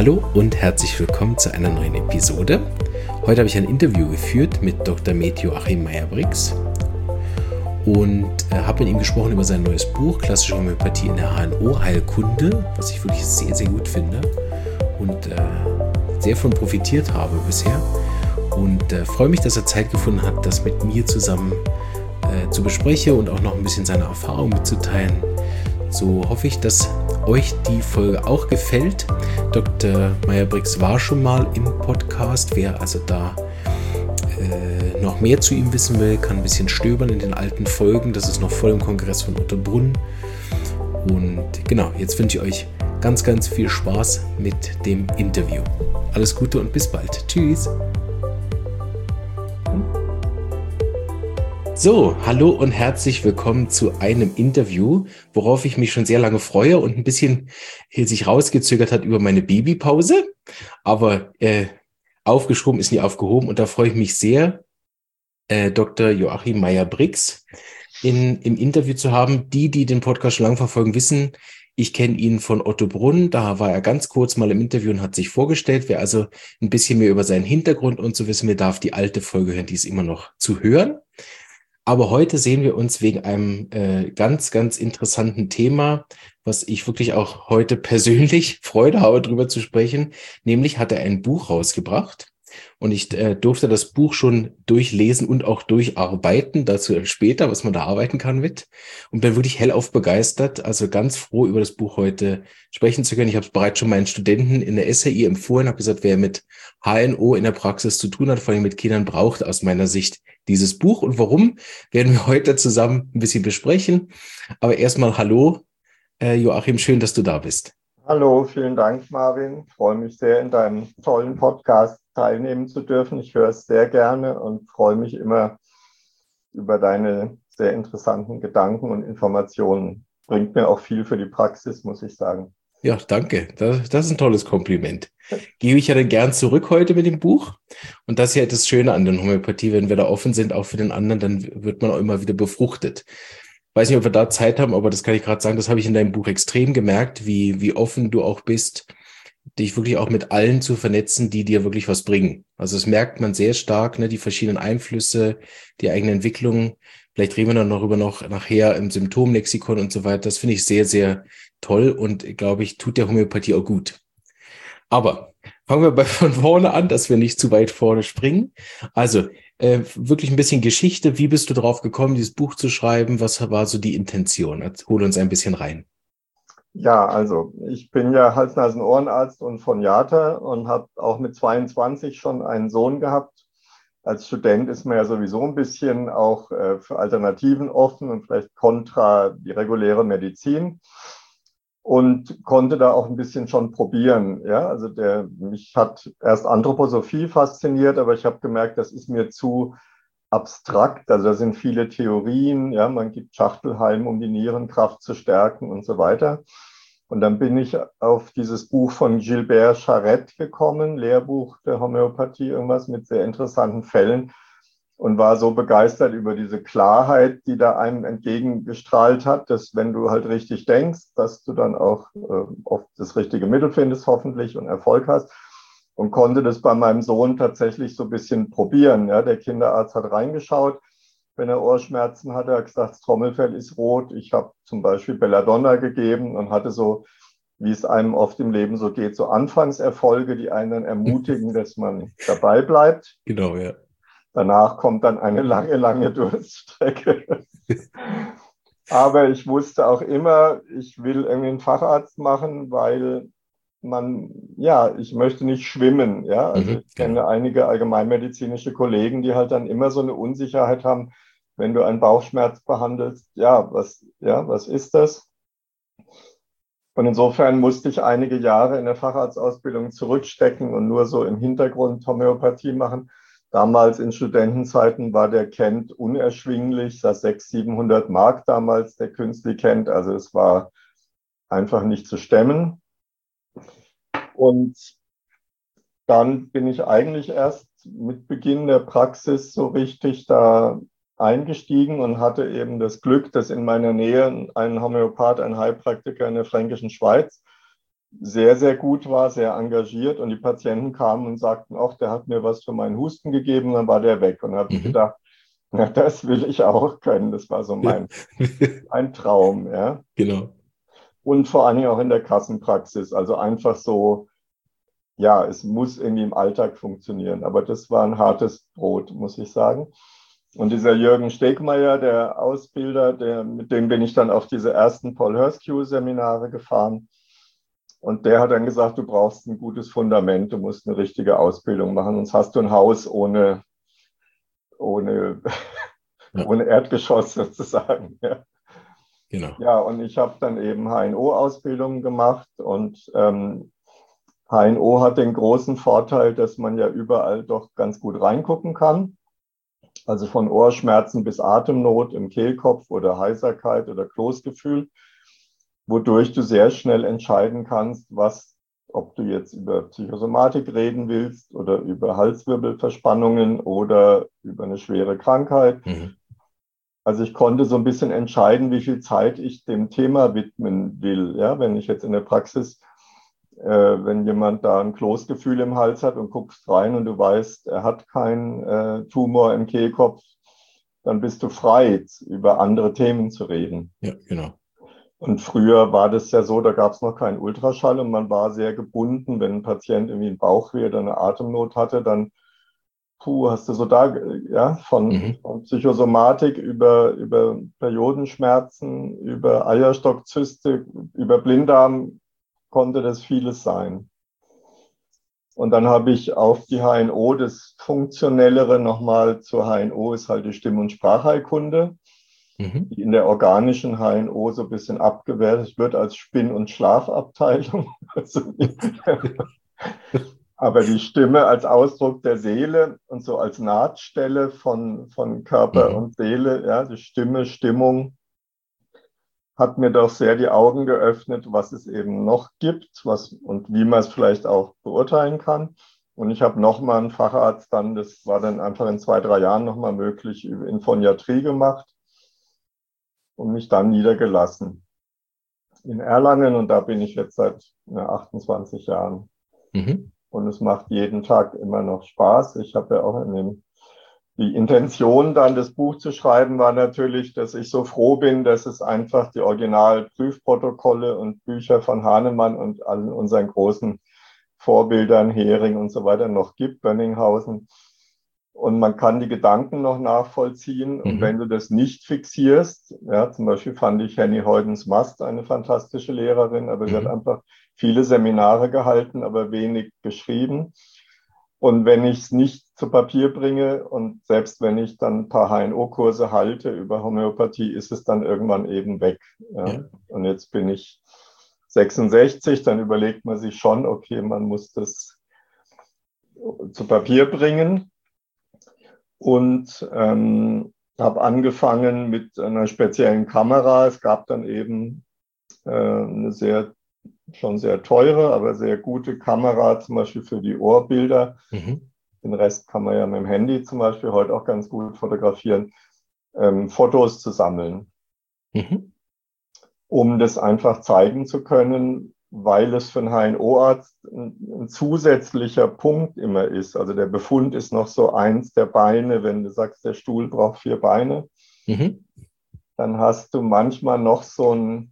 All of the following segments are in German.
Hallo und herzlich willkommen zu einer neuen Episode. Heute habe ich ein Interview geführt mit Dr. Med Joachim Meyer-Brix und habe mit ihm gesprochen über sein neues Buch Klassische Homöopathie in der HNO-Heilkunde, was ich wirklich sehr, sehr gut finde und sehr von profitiert habe bisher. Und freue mich, dass er Zeit gefunden hat, das mit mir zusammen zu besprechen und auch noch ein bisschen seine Erfahrung mitzuteilen. So hoffe ich, dass euch die Folge auch gefällt. Dr. Meyer-Brix war schon mal im Podcast. Wer also da noch mehr zu ihm wissen will, kann ein bisschen stöbern in den alten Folgen. Das ist noch voll im Kongress von Ottobrunn. Und genau, jetzt wünsche ich euch ganz, ganz viel Spaß mit dem Interview. Alles Gute und bis bald. Tschüss. So, hallo und herzlich willkommen zu einem Interview, worauf ich mich schon sehr lange freue und ein bisschen sich rausgezögert hat über meine Babypause. Aber aufgeschoben ist nie aufgehoben und da freue ich mich sehr, Dr. Joachim Meyer-Brix im Interview zu haben. Die den Podcast schon lange verfolgen, wissen, ich kenne ihn von Ottobrunn. Da war er ganz kurz mal im Interview und hat sich vorgestellt. Wer also ein bisschen mehr über seinen Hintergrund und so wissen will, darf die alte Folge hören, die ist immer noch zu hören. Aber heute sehen wir uns wegen einem ganz, ganz interessanten Thema, was ich wirklich auch heute persönlich Freude habe, darüber zu sprechen. Nämlich hat er ein Buch rausgebracht und ich durfte das Buch schon durchlesen und auch durcharbeiten, dazu später, was man da arbeiten kann mit. Und bin wirklich hellauf begeistert, also ganz froh, über das Buch heute sprechen zu können. Ich habe es bereits schon meinen Studenten in der SHI empfohlen, habe gesagt, wer mit HNO in der Praxis zu tun hat, vor allem mit Kindern, braucht aus meiner Sicht dieses Buch. Und warum, werden wir heute zusammen ein bisschen besprechen. Aber erstmal hallo, Joachim, schön, dass du da bist. Hallo, vielen Dank, Marvin. Ich freue mich sehr, in deinem tollen Podcast teilnehmen zu dürfen. Ich höre es sehr gerne und freue mich immer über deine sehr interessanten Gedanken und Informationen. Bringt mir auch viel für die Praxis, muss ich sagen. Ja, danke. Das ist ein tolles Kompliment. Gebe ich ja dann gern zurück heute mit dem Buch. Und das ist ja das Schöne an der Homöopathie, wenn wir da offen sind, auch für den anderen, dann wird man auch immer wieder befruchtet. Weiß nicht, ob wir da Zeit haben, aber das kann ich gerade sagen, das habe ich in deinem Buch extrem gemerkt, wie offen du auch bist, dich wirklich auch mit allen zu vernetzen, die dir wirklich was bringen. Also das merkt man sehr stark, ne, die verschiedenen Einflüsse, die eigene Entwicklung. Vielleicht reden wir dann noch nachher im Symptomlexikon und so weiter. Das finde ich sehr, sehr toll und glaube ich, tut der Homöopathie auch gut. Aber fangen wir von vorne an, dass wir nicht zu weit vorne springen. Also wirklich ein bisschen Geschichte. Wie bist du drauf gekommen, dieses Buch zu schreiben? Was war so die Intention? Hol uns ein bisschen rein. Ja, also ich bin ja Hals-Nasen-Ohrenarzt und Phoniater und habe auch mit 22 schon einen Sohn gehabt. Als Student ist man ja sowieso ein bisschen auch für Alternativen offen und vielleicht kontra die reguläre Medizin. Und konnte da auch ein bisschen schon probieren. Ja, also mich hat erst Anthroposophie fasziniert, aber ich habe gemerkt, das ist mir zu abstrakt. Also da sind viele Theorien. Ja, man gibt Schachtelhalm, um die Nierenkraft zu stärken und so weiter. Und dann bin ich auf dieses Buch von Gilbert Charette gekommen, Lehrbuch der Homöopathie, irgendwas mit sehr interessanten Fällen. Und war so begeistert über diese Klarheit, die da einem entgegengestrahlt hat, dass wenn du halt richtig denkst, dass du dann auch oft das richtige Mittel findest, hoffentlich, und Erfolg hast. Und konnte das bei meinem Sohn tatsächlich so ein bisschen probieren. Ja, der Kinderarzt hat reingeschaut, wenn er Ohrschmerzen hatte, er hat gesagt, das Trommelfell ist rot. Ich habe zum Beispiel Belladonna gegeben und hatte so, wie es einem oft im Leben so geht, so Anfangserfolge, die einen dann ermutigen, dass man dabei bleibt. Genau, ja. Danach kommt dann eine lange, lange Durststrecke. Aber ich wusste auch immer, ich will irgendwie einen Facharzt machen, weil ich möchte nicht schwimmen. Ja? Also ich kenne einige allgemeinmedizinische Kollegen, die halt dann immer so eine Unsicherheit haben, wenn du einen Bauchschmerz behandelst. Was ist das? Und insofern musste ich einige Jahre in der Facharztausbildung zurückstecken und nur so im Hintergrund Homöopathie machen. Damals in Studentenzeiten war der Kent unerschwinglich, das 600-700 Mark damals, der Künstli Kent. Also es war einfach nicht zu stemmen. Und dann bin ich eigentlich erst mit Beginn der Praxis so richtig da eingestiegen und hatte eben das Glück, dass in meiner Nähe ein Homöopath, ein Heilpraktiker in der Fränkischen Schweiz sehr, sehr gut war, sehr engagiert. Und die Patienten kamen und sagten, ach, der hat mir was für meinen Husten gegeben, dann war der weg. Und dann habe ich Mhm. gedacht, na, das will ich auch können. Das war so ein Traum, ja. Genau. Und vor allen Dingen auch in der Kassenpraxis. Also einfach so, ja, es muss irgendwie im Alltag funktionieren. Aber das war ein hartes Brot, muss ich sagen. Und dieser Jürgen Stegmaier, der Ausbilder, mit dem bin ich dann auf diese ersten Paul Herskew-Seminare gefahren. Und der hat dann gesagt, du brauchst ein gutes Fundament, du musst eine richtige Ausbildung machen, sonst hast du ein Haus ohne, Ja, ohne Erdgeschoss sozusagen. Ja, genau. ja, und ich habe dann eben HNO-Ausbildung gemacht und HNO hat den großen Vorteil, dass man ja überall doch ganz gut reingucken kann. Also von Ohrschmerzen bis Atemnot im Kehlkopf oder Heiserkeit oder Kloßgefühl, wodurch du sehr schnell entscheiden kannst, ob du jetzt über Psychosomatik reden willst oder über Halswirbelverspannungen oder über eine schwere Krankheit. Mhm. Also ich konnte so ein bisschen entscheiden, wie viel Zeit ich dem Thema widmen will. Ja, wenn ich jetzt in der Praxis, wenn jemand da ein Kloßgefühl im Hals hat und guckst rein und du weißt, er hat keinen Tumor im Kehlkopf, dann bist du frei, über andere Themen zu reden. Ja, genau. Und früher war das ja so, da gab es noch keinen Ultraschall und man war sehr gebunden. Wenn ein Patient irgendwie einen Bauchweh oder eine Atemnot hatte, dann hast du so da, ja, Mhm. von Psychosomatik über Periodenschmerzen, über Eierstockzyste, über Blinddarm konnte das vieles sein. Und dann habe ich auf die HNO das Funktionellere nochmal. Zur HNO ist halt die Stimm- und Sprachheilkunde, Mhm. die in der organischen HNO so ein bisschen abgewertet wird als Spinn- und Schlafabteilung. Aber die Stimme als Ausdruck der Seele und so als Nahtstelle von Körper Mhm. und Seele, ja, die Stimme, Stimmung, hat mir doch sehr die Augen geöffnet, was es eben noch gibt, und wie man es vielleicht auch beurteilen kann. Und ich habe nochmal einen Facharzt dann, das war dann einfach in 2, 3 Jahren nochmal möglich, in Phoniatrie gemacht und mich dann niedergelassen in Erlangen. Und da bin ich jetzt seit 28 Jahren. Mhm. Und es macht jeden Tag immer noch Spaß. Ich habe ja auch die Intention, dann das Buch zu schreiben, war natürlich, dass ich so froh bin, dass es einfach die Originalprüfprotokolle und Bücher von Hahnemann und allen unseren großen Vorbildern, Hering und so weiter noch gibt, Bönninghausen. Und man kann die Gedanken noch nachvollziehen. Und Mhm. wenn du das nicht fixierst, ja, zum Beispiel fand ich Henny Heudens-Mast eine fantastische Lehrerin, aber sie hat Mhm. einfach viele Seminare gehalten, aber wenig geschrieben. Und wenn ich es nicht zu Papier bringe und selbst wenn ich dann ein paar HNO-Kurse halte über Homöopathie, ist es dann irgendwann eben weg. Ja. Ja. Und jetzt bin ich 66, dann überlegt man sich schon, okay, man muss das zu Papier bringen. Und habe angefangen mit einer speziellen Kamera. Es gab dann eben eine schon sehr teure, aber sehr gute Kamera, zum Beispiel für die Ohrbilder. Mhm. Den Rest kann man ja mit dem Handy zum Beispiel heute auch ganz gut fotografieren, Fotos zu sammeln, Mhm. um das einfach zeigen zu können, weil es für einen HNO-Arzt ein zusätzlicher Punkt immer ist. Also der Befund ist noch so eins der Beine, wenn du sagst, der Stuhl braucht 4 Beine, Mhm. dann hast du manchmal noch so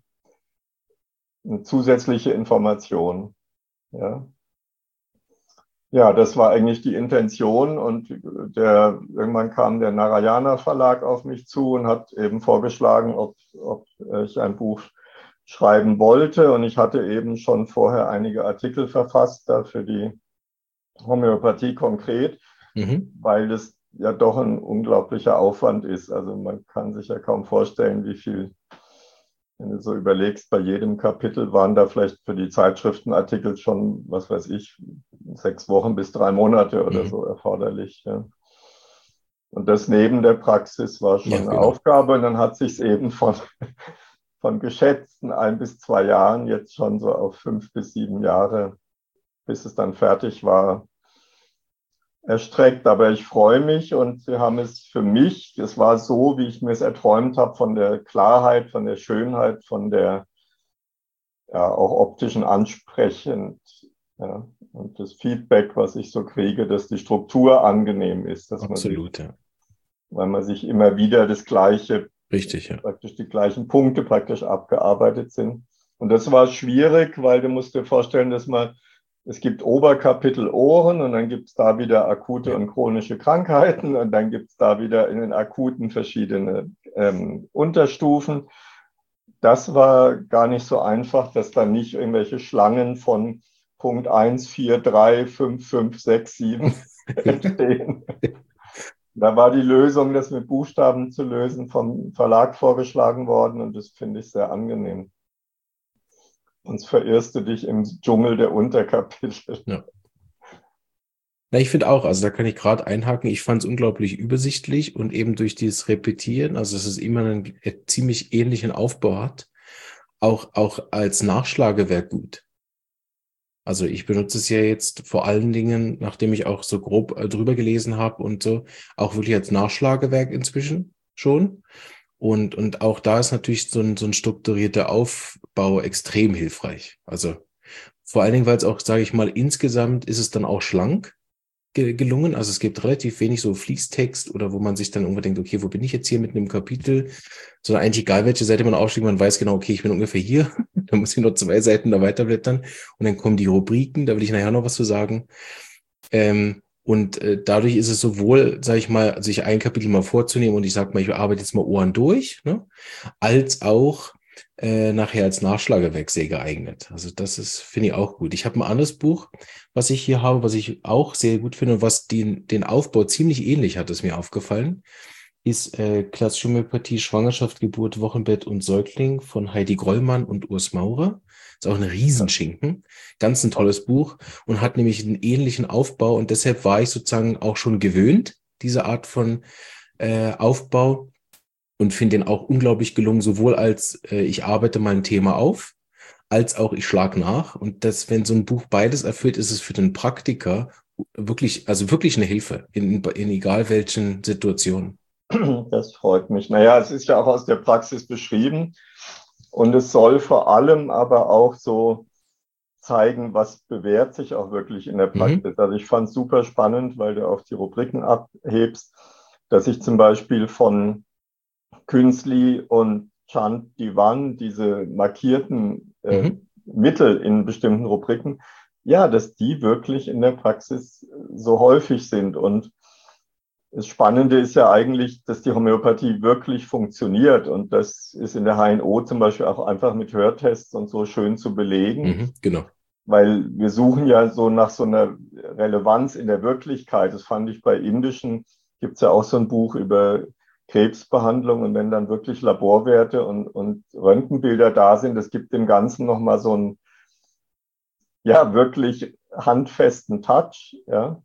eine zusätzliche Information. Ja. Ja, das war eigentlich die Intention und irgendwann kam der Narayana Verlag auf mich zu und hat eben vorgeschlagen, ob ich ein Buch schreiben wollte. Und ich hatte eben schon vorher einige Artikel verfasst, da für die Homöopathie konkret, Mhm. weil das ja doch ein unglaublicher Aufwand ist. Also man kann sich ja kaum vorstellen, wie viel, wenn du so überlegst, bei jedem Kapitel waren da vielleicht für die Zeitschriftenartikel schon, was weiß ich, 6 Wochen bis 3 Monate oder Mhm. so erforderlich. Ja. Und das neben der Praxis war Ja, schon eine genau. Aufgabe. Und dann hat sich es eben von geschätzten 1 bis 2 Jahren jetzt schon so auf 5 bis 7 Jahre, bis es dann fertig war, erstreckt. Aber ich freue mich und wir haben es für mich, das war so, wie ich mir es erträumt habe, von der Klarheit, von der Schönheit, von der ja, auch optisch und ansprechend. Ja. Und das Feedback, was ich so kriege, dass die Struktur angenehm ist, dass man sich, Absolut, ja. weil man sich immer wieder das Gleiche, Richtig, ja. praktisch die gleichen Punkte praktisch abgearbeitet sind. Und das war schwierig, weil du musst dir vorstellen, dass es gibt Oberkapitel Ohren und dann gibt es da wieder akute und chronische Krankheiten und dann gibt es da wieder in den akuten verschiedene Unterstufen. Das war gar nicht so einfach, dass da nicht irgendwelche Schlangen von Punkt 1, 4, 3, 5, 5, 6, 7 entstehen. Da war die Lösung, das mit Buchstaben zu lösen, vom Verlag vorgeschlagen worden und das finde ich sehr angenehm. Sonst verirrst du dich im Dschungel der Unterkapitel. Ja. Na, ich finde auch, also da kann ich gerade einhaken, ich fand es unglaublich übersichtlich und eben durch dieses Repetieren, also dass es immer einen ziemlich ähnlichen Aufbau hat, auch als Nachschlagewerk gut. Also ich benutze es ja jetzt vor allen Dingen, nachdem ich auch so grob drüber gelesen habe und so, auch wirklich als Nachschlagewerk inzwischen schon. Und auch da ist natürlich so ein strukturierter Aufbau extrem hilfreich. Also vor allen Dingen, weil es auch, sage ich mal, insgesamt ist es dann auch schlank gelungen. Also es gibt relativ wenig so Fließtext oder wo man sich dann irgendwann denkt, okay, wo bin ich jetzt hier mit einem Kapitel? Sondern eigentlich egal, welche Seite man aufschlägt, man weiß genau, okay, ich bin ungefähr hier. Da muss ich nur 2 Seiten da weiterblättern. Und dann kommen die Rubriken, da will ich nachher noch was zu sagen. Dadurch ist es sowohl, sage ich mal, sich ein Kapitel mal vorzunehmen und ich sage mal, ich arbeite jetzt mal Ohren durch, ne, als auch nachher als Nachschlagewerk sehr geeignet. Also das ist, finde ich auch gut. Ich habe ein anderes Buch, was ich hier habe, was ich auch sehr gut finde und was den Aufbau ziemlich ähnlich hat, ist mir aufgefallen, ist Klassische Homöopathie, Schwangerschaft, Geburt, Wochenbett und Säugling von Heidi Grollmann und Urs Maurer. Ist auch ein Riesenschinken. Ganz ein tolles Buch und hat nämlich einen ähnlichen Aufbau und deshalb war ich sozusagen auch schon gewöhnt, diese Art von Aufbau und finde den auch unglaublich gelungen, sowohl als ich arbeite mein Thema auf, als auch ich schlage nach. Und das, wenn so ein Buch beides erfüllt, ist es für den Praktiker wirklich, also wirklich eine Hilfe in egal welchen Situationen. Das freut mich. Naja, es ist ja auch aus der Praxis beschrieben und es soll vor allem aber auch so zeigen, was bewährt sich auch wirklich in der Praxis. Also ich fand es super spannend, weil du auch die Rubriken abhebst, dass ich zum Beispiel von Künzli und Chant Divan, diese markierten Mittel in bestimmten Rubriken, ja, dass die wirklich in der Praxis so häufig sind. Und das Spannende ist ja eigentlich, dass die Homöopathie wirklich funktioniert. Und das ist in der HNO zum Beispiel auch einfach mit Hörtests und so schön zu belegen. Genau. Weil wir suchen ja so nach so einer Relevanz in der Wirklichkeit. Das fand ich bei indischen, gibt es ja auch so ein Buch über Krebsbehandlung und wenn dann wirklich Laborwerte und Röntgenbilder da sind, das gibt dem Ganzen nochmal so einen, ja, wirklich handfesten Touch, ja.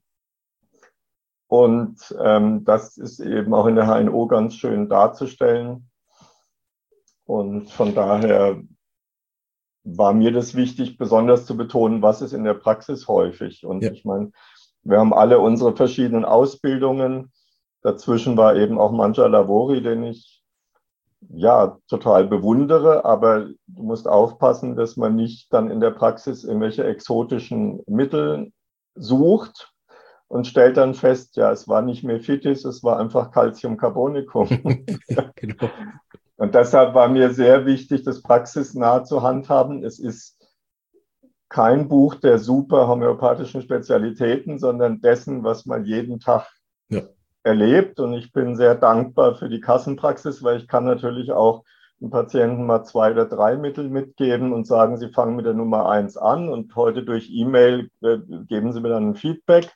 Und das ist eben auch in der HNO ganz schön darzustellen. Und von daher war mir das wichtig, besonders zu betonen, was ist in der Praxis häufig. Und ja. Ich meine, wir haben alle unsere verschiedenen Ausbildungen. Dazwischen war eben auch Mancha Lavori, den ich ja total bewundere. Aber du musst aufpassen, dass man nicht dann in der Praxis irgendwelche exotischen Mittel sucht und stellt dann fest, ja, es war nicht Mephitis, es war einfach Calciumcarbonicum. Genau. Und deshalb war mir sehr wichtig, das praxisnah zu handhaben. Es ist kein Buch der super homöopathischen Spezialitäten, sondern dessen, was man jeden Tag erlebt. Und ich bin sehr dankbar für die Kassenpraxis, weil ich kann natürlich auch den Patienten mal 2 oder 3 Mittel mitgeben und sagen, sie fangen mit der Nummer 1 an und heute durch E-Mail geben sie mir dann ein Feedback.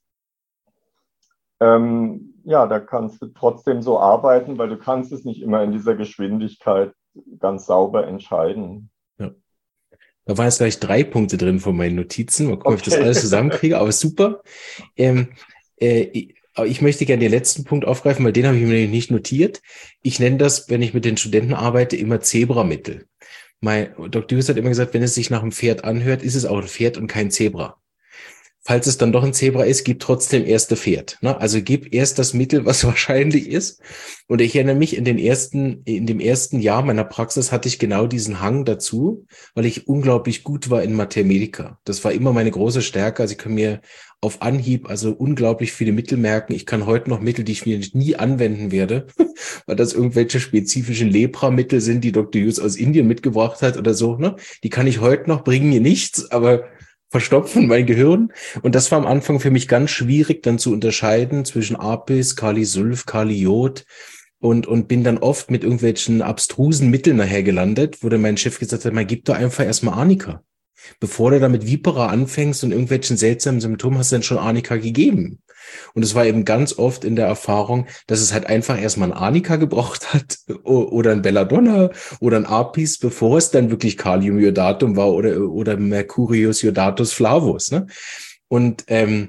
Ja, da kannst du trotzdem so arbeiten, weil du kannst es nicht immer in dieser Geschwindigkeit ganz sauber entscheiden. Ja. Da waren jetzt gleich 3 Punkte drin von meinen Notizen. Mal gucken, ob ich das alles zusammenkriege, aber super. Ich möchte gerne den letzten Punkt aufgreifen, weil den habe ich mir nicht notiert. Ich nenne das, wenn ich mit den Studenten arbeite, immer Zebramittel. Mein Dr. Hughes hat immer gesagt, wenn es sich nach einem Pferd anhört, ist es auch ein Pferd und kein Zebra. falls es dann doch ein Zebra ist, gib trotzdem erst das Pferd. Ne? Also gib erst das Mittel, was wahrscheinlich ist. Und ich erinnere mich, in dem ersten Jahr meiner Praxis hatte ich genau diesen Hang dazu, weil ich unglaublich gut war in Mathematica. Das war immer meine große Stärke. Also ich kann mir auf Anhieb also unglaublich viele Mittel merken. Ich kann heute noch Mittel, die ich mir nie anwenden werde, weil das irgendwelche spezifischen Lepra-Mittel sind, die Dr. Hughes aus Indien mitgebracht hat oder so. Ne? Die kann ich heute noch, bringen mir nichts, aber verstopfen mein Gehirn. Und das war am Anfang für mich ganz schwierig, dann zu unterscheiden zwischen Apis, Kalisulf, Kaliot und bin dann oft mit irgendwelchen abstrusen Mitteln nachher gelandet, wo dann mein Chef gesagt hat, man gib doch einfach erstmal Arnika. Bevor du da mit Vipera anfängst und irgendwelchen seltsamen Symptomen, hast du dann schon Arnika gegeben. Und es war eben ganz oft in der Erfahrung, dass es halt einfach erstmal ein Arnika gebraucht hat oder ein Belladonna oder ein Apis, bevor es dann wirklich Kaliumiodatum war oder Mercurius iodatus flavus. Ne? Und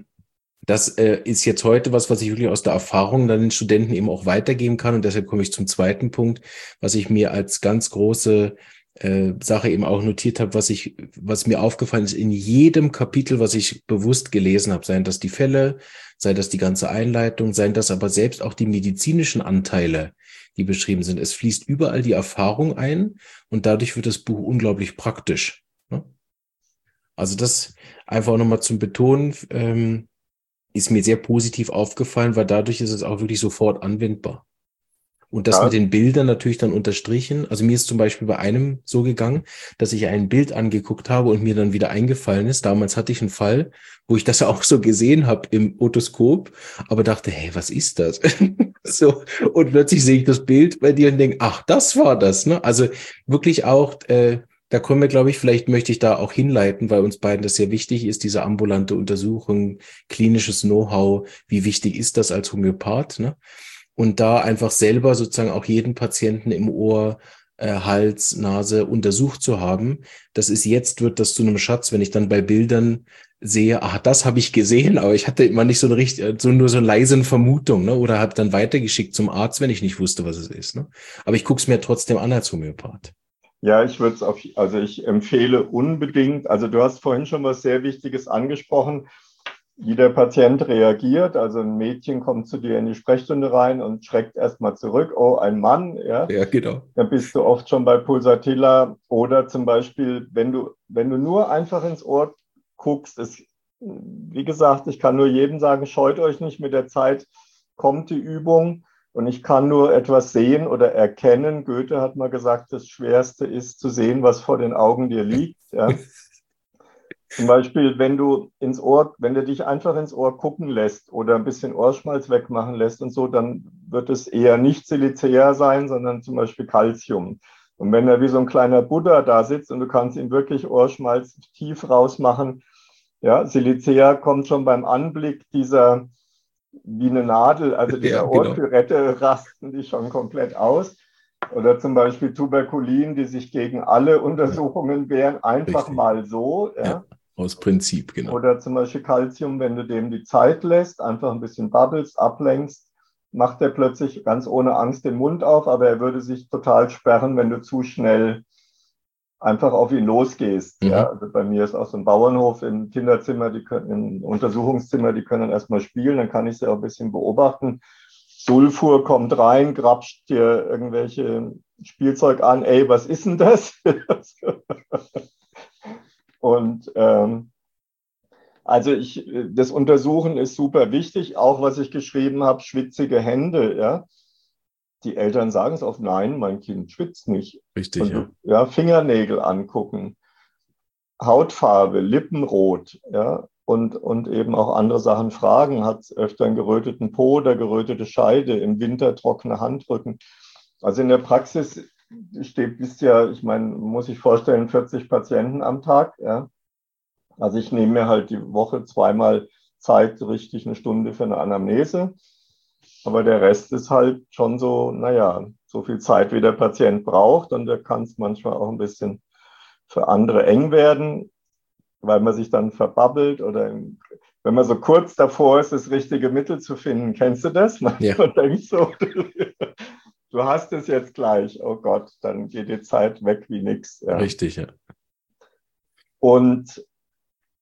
das ist jetzt heute was ich wirklich aus der Erfahrung dann den Studenten eben auch weitergeben kann. Und deshalb komme ich zum zweiten Punkt, was ich mir als ganz große Sache eben auch notiert habe, was mir aufgefallen ist in jedem Kapitel, was ich bewusst gelesen habe, seien das die Fälle, sei das die ganze Einleitung, seien das aber selbst auch die medizinischen Anteile, die beschrieben sind. Es fließt überall die Erfahrung ein und dadurch wird das Buch unglaublich praktisch. Ne? Also das einfach nochmal zum Betonen, ist mir sehr positiv aufgefallen, weil dadurch ist es auch wirklich sofort anwendbar. Und das mit Ja, den Bildern natürlich dann unterstrichen. Also mir ist zum Beispiel bei einem so gegangen, dass ich ein Bild angeguckt habe und mir dann wieder eingefallen ist. Damals hatte ich einen Fall, wo ich das auch so gesehen habe im Otoskop, aber dachte, hey, was ist das? So, und plötzlich sehe ich das Bild bei dir und denke, ach, das war das. Ne? Also wirklich auch, da kommen wir, glaube ich, vielleicht möchte ich da auch hinleiten, weil uns beiden das sehr wichtig ist, diese ambulante Untersuchung, klinisches Know-how, wie wichtig ist das als Homöopath, ne? Und da einfach selber sozusagen auch jeden Patienten im Ohr, Hals, Nase untersucht zu haben. Wird das zu einem Schatz, wenn ich dann bei Bildern sehe, ach, das habe ich gesehen, aber ich hatte immer nicht so eine nur so eine leise Vermutung, ne? Oder habe dann weitergeschickt zum Arzt, wenn ich nicht wusste, was es ist. Ne? Aber ich gucke es mir trotzdem an als Homöopath. ja, also ich empfehle unbedingt, also du hast vorhin schon was sehr Wichtiges angesprochen, wie der Patient reagiert. Also ein Mädchen kommt zu dir in die Sprechstunde rein und schreckt erstmal zurück. Oh, ein Mann, ja. Ja, genau. Dann bist du oft schon bei Pulsatilla oder zum Beispiel, wenn du nur einfach ins Ohr guckst, wie gesagt, ich kann nur jedem sagen, scheut euch nicht, mit der Zeit kommt die Übung und ich kann nur etwas sehen oder erkennen. Goethe hat mal gesagt, das Schwerste ist zu sehen, was vor den Augen dir liegt. Ja. Zum Beispiel, wenn du dich einfach ins Ohr gucken lässt oder ein bisschen Ohrschmalz wegmachen lässt und so, dann wird es eher nicht Silicea sein, sondern zum Beispiel Calcium. Und wenn er wie so ein kleiner Buddha da sitzt und du kannst ihn wirklich Ohrschmalz tief rausmachen, ja, Silicea kommt schon beim Anblick dieser, wie eine Nadel, also Ja, dieser genau. Ohrkürette rasten die schon komplett aus. Oder zum Beispiel Tuberkulin, die sich gegen alle Untersuchungen wehren, einfach Richtig. mal so, Ja, ja. aus Prinzip, genau. Oder zum Beispiel Calcium, wenn du dem die Zeit lässt, einfach ein bisschen babbelst, ablenkst, macht er plötzlich ganz ohne Angst den Mund auf, aber er würde sich total sperren, wenn du zu schnell einfach auf ihn losgehst. Ja, Mhm. also bei mir ist auch so ein Bauernhof im Kinderzimmer, im Untersuchungszimmer, die können erstmal spielen, dann kann ich sie auch ein bisschen beobachten. Sulfur kommt rein, grapscht dir irgendwelche Spielzeug an, ey, was ist denn das? Und das Untersuchen ist super wichtig, auch was ich geschrieben habe, schwitzige Hände, ja. Die Eltern sagen es oft, nein, mein Kind schwitzt nicht. Richtig, Und ja. ja, Fingernägel angucken, Hautfarbe, Lippenrot, ja, und eben auch andere Sachen fragen. Hat es öfter einen geröteten Po oder gerötete Scheide, im Winter trockene Handrücken. Also in der Praxis bist ja, ich meine, muss ich vorstellen, 40 Patienten am Tag, ja. Also ich nehme mir halt die Woche zweimal Zeit, richtig eine Stunde für eine Anamnese. Aber der Rest ist halt schon so, naja, so viel Zeit, wie der Patient braucht. Und da kann es manchmal auch ein bisschen für andere eng werden, weil man sich dann verbabbelt oder wenn man so kurz davor ist, das richtige Mittel zu finden. Kennst du das? Man Ja, denkt so, du hast es jetzt gleich. Oh Gott, dann geht die Zeit weg wie nix. Ja. richtig, ja. Und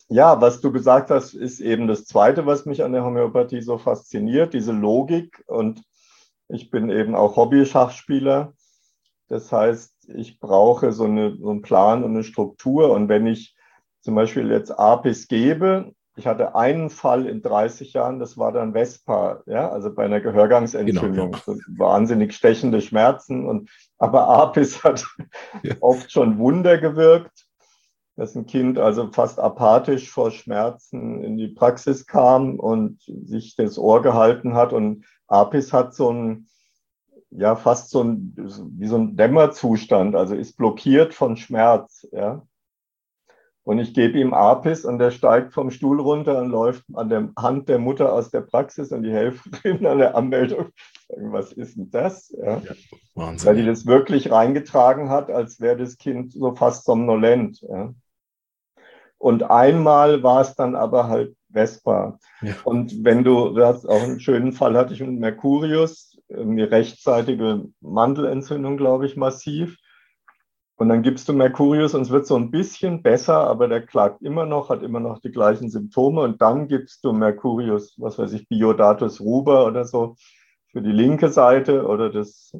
Ja, was du gesagt hast, ist eben das Zweite, was mich an der Homöopathie so fasziniert, diese Logik. Und ich bin eben auch Hobby-Schachspieler. Das heißt, ich brauche so einen Plan und eine Struktur. Und wenn ich zum Beispiel jetzt Apis gebe, ich hatte einen Fall in 30 Jahren, das war dann Vespa, ja, also bei einer Genau, ja. Gehörgangsentzündung. So wahnsinnig stechende Schmerzen. Aber Apis hat Ja, oft schon Wunder gewirkt, dass ein Kind also fast apathisch vor Schmerzen in die Praxis kam und sich das Ohr gehalten hat. Und Apis hat so ein, ja, fast so ein, wie so ein Dämmerzustand, also ist blockiert von Schmerz, ja. Und ich gebe ihm Apis und der steigt vom Stuhl runter und läuft an der Hand der Mutter aus der Praxis und die Helferin an der Anmeldung sagen, was ist denn das? Ja. ja. Wahnsinn, Weil die ja. das wirklich reingetragen hat, als wäre das Kind so fast somnolent. Ja. Und einmal war es dann aber halt Vespa. Ja, Und wenn du hast auch einen schönen Fall hatte ich mit Mercurius, eine rechtzeitige Mandelentzündung, glaube ich, massiv. Und dann gibst du Mercurius und es wird so ein bisschen besser, aber der klagt immer noch, hat immer noch die gleichen Symptome. Und dann gibst du Mercurius, was weiß ich, Biodatus rubra oder so für die linke Seite oder das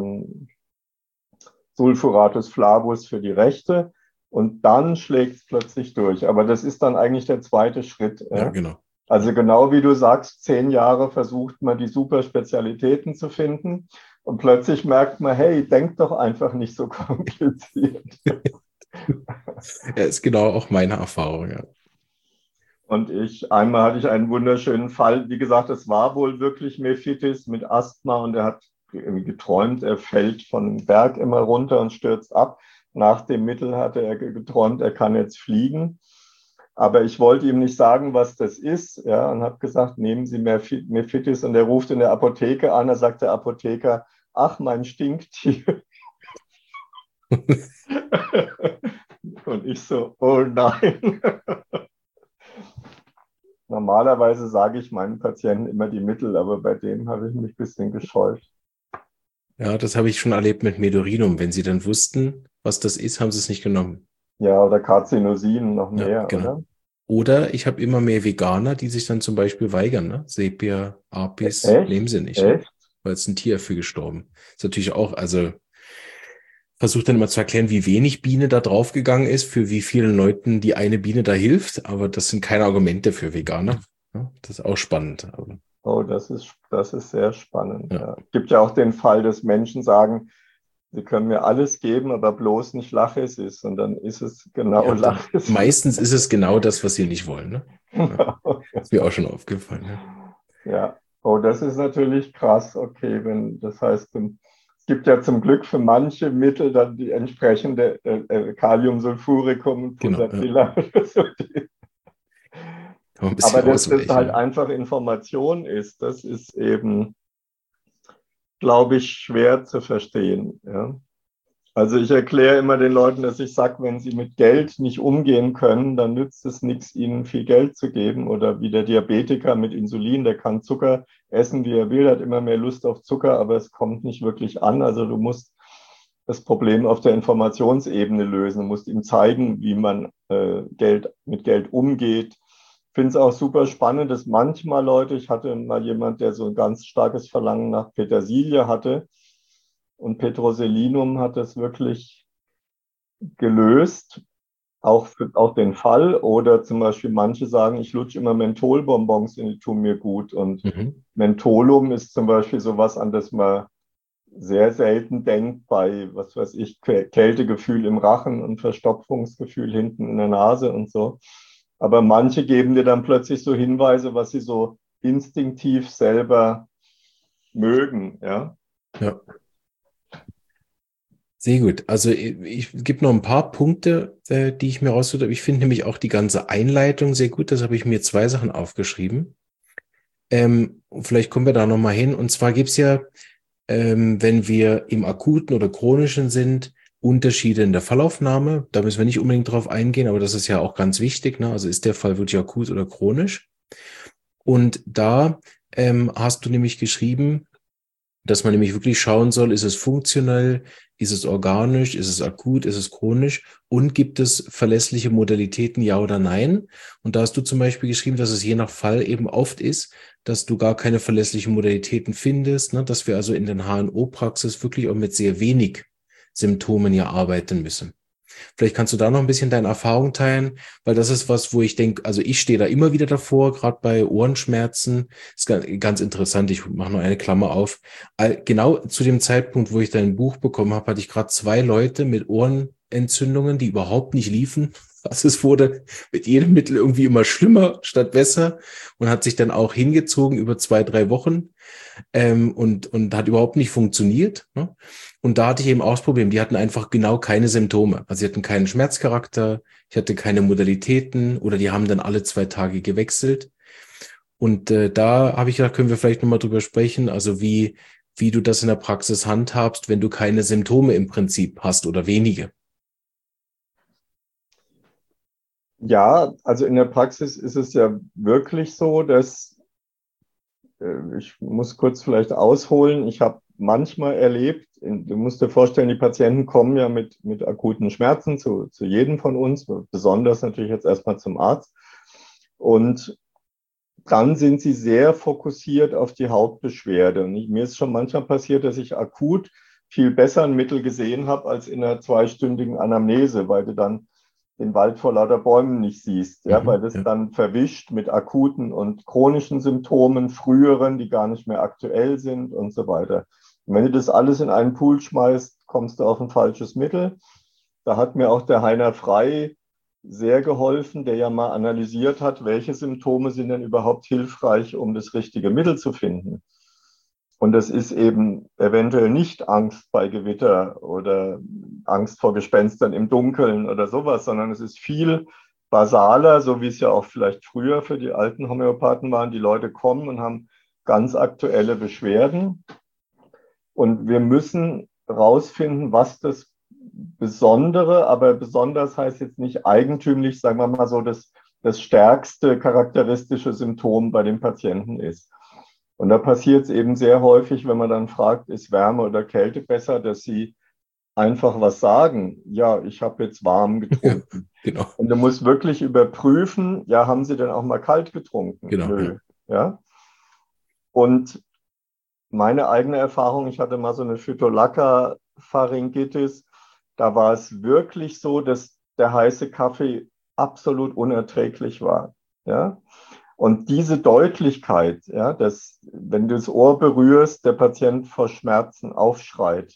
Sulfuratus flavus für die rechte. Und dann schlägt es plötzlich durch. Aber das ist dann eigentlich der zweite Schritt. ja, Ja? genau. Also genau wie du sagst, 10 Jahre versucht man, die Superspezialitäten zu finden. Und plötzlich merkt man, hey, denk doch einfach nicht so kompliziert. Ja, ist genau auch meine Erfahrung, ja. Und einmal hatte ich einen wunderschönen Fall. Wie gesagt, es war wohl wirklich Mephitis mit Asthma und er hat irgendwie geträumt, er fällt von einem Berg immer runter und stürzt ab. Nach dem Mittel hatte er geträumt, er kann jetzt fliegen. Aber ich wollte ihm nicht sagen, was das ist, ja, und habe gesagt, nehmen Sie Mephitis. Und er ruft in der Apotheke an, da sagt der Apotheker, ach, mein Stinktier. Und ich so, oh nein. Normalerweise sage ich meinen Patienten immer die Mittel, aber bei dem habe ich mich ein bisschen gescheut. Ja, das habe ich schon erlebt mit Medurinum. Wenn sie dann wussten, was das ist, haben sie es nicht genommen. Ja, oder Carcinosin noch Ja, mehr, genau. oder? Oder ich habe immer mehr Veganer, die sich dann zum Beispiel weigern, ne? Sepia, Apis, Echt? nehmen sie nicht, ne? Echt? Weil es ein Tier dafür gestorben. Ist natürlich auch, also versucht dann immer zu erklären, wie wenig Biene da draufgegangen ist, für wie vielen Leuten die eine Biene da hilft, aber das sind keine Argumente für Veganer. Ja, das ist auch spannend. Aber, Oh, das ist sehr spannend. ja. Ja. Es gibt ja auch den Fall, dass Menschen sagen, sie können mir alles geben, aber bloß nicht Lachessis. Und dann ist es genau Ja, dann Lachessis. meistens ist es genau das, was sie nicht wollen, ne? Ja, ist mir auch schon aufgefallen, ja. Ja, oh, das ist natürlich krass. Okay, wenn das heißt, es gibt ja zum Glück für manche Mittel dann die entsprechende Kaliumsulfuricum und Genau, ja. Putapilla. So Kann man ein bisschen aber dass das ausweichen, halt ne? einfach Information ist, das ist eben, glaube ich, schwer zu verstehen. Ja. Also ich erkläre immer den Leuten, dass ich sage, wenn sie mit Geld nicht umgehen können, dann nützt es nichts, ihnen viel Geld zu geben. Oder wie der Diabetiker mit Insulin, der kann Zucker essen, wie er will, hat immer mehr Lust auf Zucker, aber es kommt nicht wirklich an. Also du musst das Problem auf der Informationsebene lösen. Du musst ihm zeigen, wie man mit Geld umgeht. Ich finde es auch super spannend, dass manchmal Leute, ich hatte mal jemand, der so ein ganz starkes Verlangen nach Petersilie hatte, und Petroselinum hat das wirklich gelöst, auch den Fall. Oder zum Beispiel manche sagen, ich lutsche immer Mentholbonbons und die tun mir gut. Und Mhm. Mentholum ist zum Beispiel sowas, an das man sehr selten denkt bei, was weiß ich, Kältegefühl im Rachen und Verstopfungsgefühl hinten in der Nase und so. Aber manche geben dir dann plötzlich so Hinweise, was sie so instinktiv selber mögen, ja. Ja. Sehr gut. Also ich gebe noch ein paar Punkte, die ich mir rausgesucht habe. Ich finde nämlich auch die ganze Einleitung sehr gut. Das habe ich mir 2 Sachen aufgeschrieben. Vielleicht kommen wir da nochmal hin. Und zwar gibt es ja, wenn wir im akuten oder chronischen sind, Unterschiede in der Fallaufnahme. Da müssen wir nicht unbedingt drauf eingehen, aber das ist ja auch ganz wichtig, ne? Also ist der Fall wirklich akut oder chronisch? Und da hast du nämlich geschrieben, Dass man nämlich wirklich schauen soll, ist es funktionell, ist es organisch, ist es akut, ist es chronisch und gibt es verlässliche Modalitäten, ja oder nein? Und da hast du zum Beispiel geschrieben, dass es je nach Fall eben oft ist, dass du gar keine verlässlichen Modalitäten findest, ne? Dass wir also in den HNO-Praxis wirklich auch mit sehr wenig Symptomen ja arbeiten müssen. Vielleicht kannst du da noch ein bisschen deine Erfahrung teilen, weil das ist was, wo ich denke, also ich stehe da immer wieder davor, gerade bei Ohrenschmerzen. Ist ganz interessant, ich mache noch eine Klammer auf. Genau zu dem Zeitpunkt, wo ich dein Buch bekommen habe, hatte ich gerade 2 Leute mit Ohrenentzündungen, die überhaupt nicht liefen. Also es wurde mit jedem Mittel irgendwie immer schlimmer statt besser und hat sich dann auch hingezogen über 2, 3 Wochen und hat überhaupt nicht funktioniert. Ne? Und da hatte ich eben auch das Problem, die hatten einfach genau keine Symptome. Also sie hatten keinen Schmerzcharakter, ich hatte keine Modalitäten oder die haben dann alle 2 Tage gewechselt. Und da habe ich gedacht, können wir vielleicht nochmal drüber sprechen, also wie du das in der Praxis handhabst, wenn du keine Symptome im Prinzip hast oder wenige. Ja, also in der Praxis ist es ja wirklich so, dass ich muss kurz vielleicht ausholen. Ich habe manchmal erlebt, du musst dir vorstellen, die Patienten kommen ja mit akuten Schmerzen zu jedem von uns, besonders natürlich jetzt erstmal zum Arzt. Und dann sind sie sehr fokussiert auf die Hauptbeschwerde. Und mir ist schon manchmal passiert, dass ich akut viel besser ein Mittel gesehen habe als in einer 2-stündigen Anamnese, weil du dann den Wald vor lauter Bäumen nicht siehst, ja, weil das Ja. dann verwischt mit akuten und chronischen Symptomen, früheren, die gar nicht mehr aktuell sind und so weiter. Und wenn du das alles in einen Pool schmeißt, kommst du auf ein falsches Mittel. Da hat mir auch der Heiner Frey sehr geholfen, der ja mal analysiert hat, welche Symptome sind denn überhaupt hilfreich, um das richtige Mittel zu finden. Und das ist eben eventuell nicht Angst bei Gewitter oder Angst vor Gespenstern im Dunkeln oder sowas, sondern es ist viel basaler, so wie es ja auch vielleicht früher für die alten Homöopathen waren. Die Leute kommen und haben ganz aktuelle Beschwerden. Und wir müssen rausfinden, was das Besondere, aber besonders heißt jetzt nicht eigentümlich, sagen wir mal so, das stärkste charakteristische Symptom bei dem Patienten ist. Und da passiert es eben sehr häufig, wenn man dann fragt, ist Wärme oder Kälte besser, dass sie einfach was sagen. Ja, ich habe jetzt warm Ja, getrunken. genau, Und du musst wirklich überprüfen, ja, haben sie denn auch mal kalt getrunken? genau, ja. Nö. Ja. Und meine eigene Erfahrung, ich hatte mal so eine Phytolacca-Pharyngitis, da war es wirklich so, dass der heiße Kaffee absolut unerträglich war. Ja. Und diese Deutlichkeit, ja, dass wenn du das Ohr berührst, der Patient vor Schmerzen aufschreit,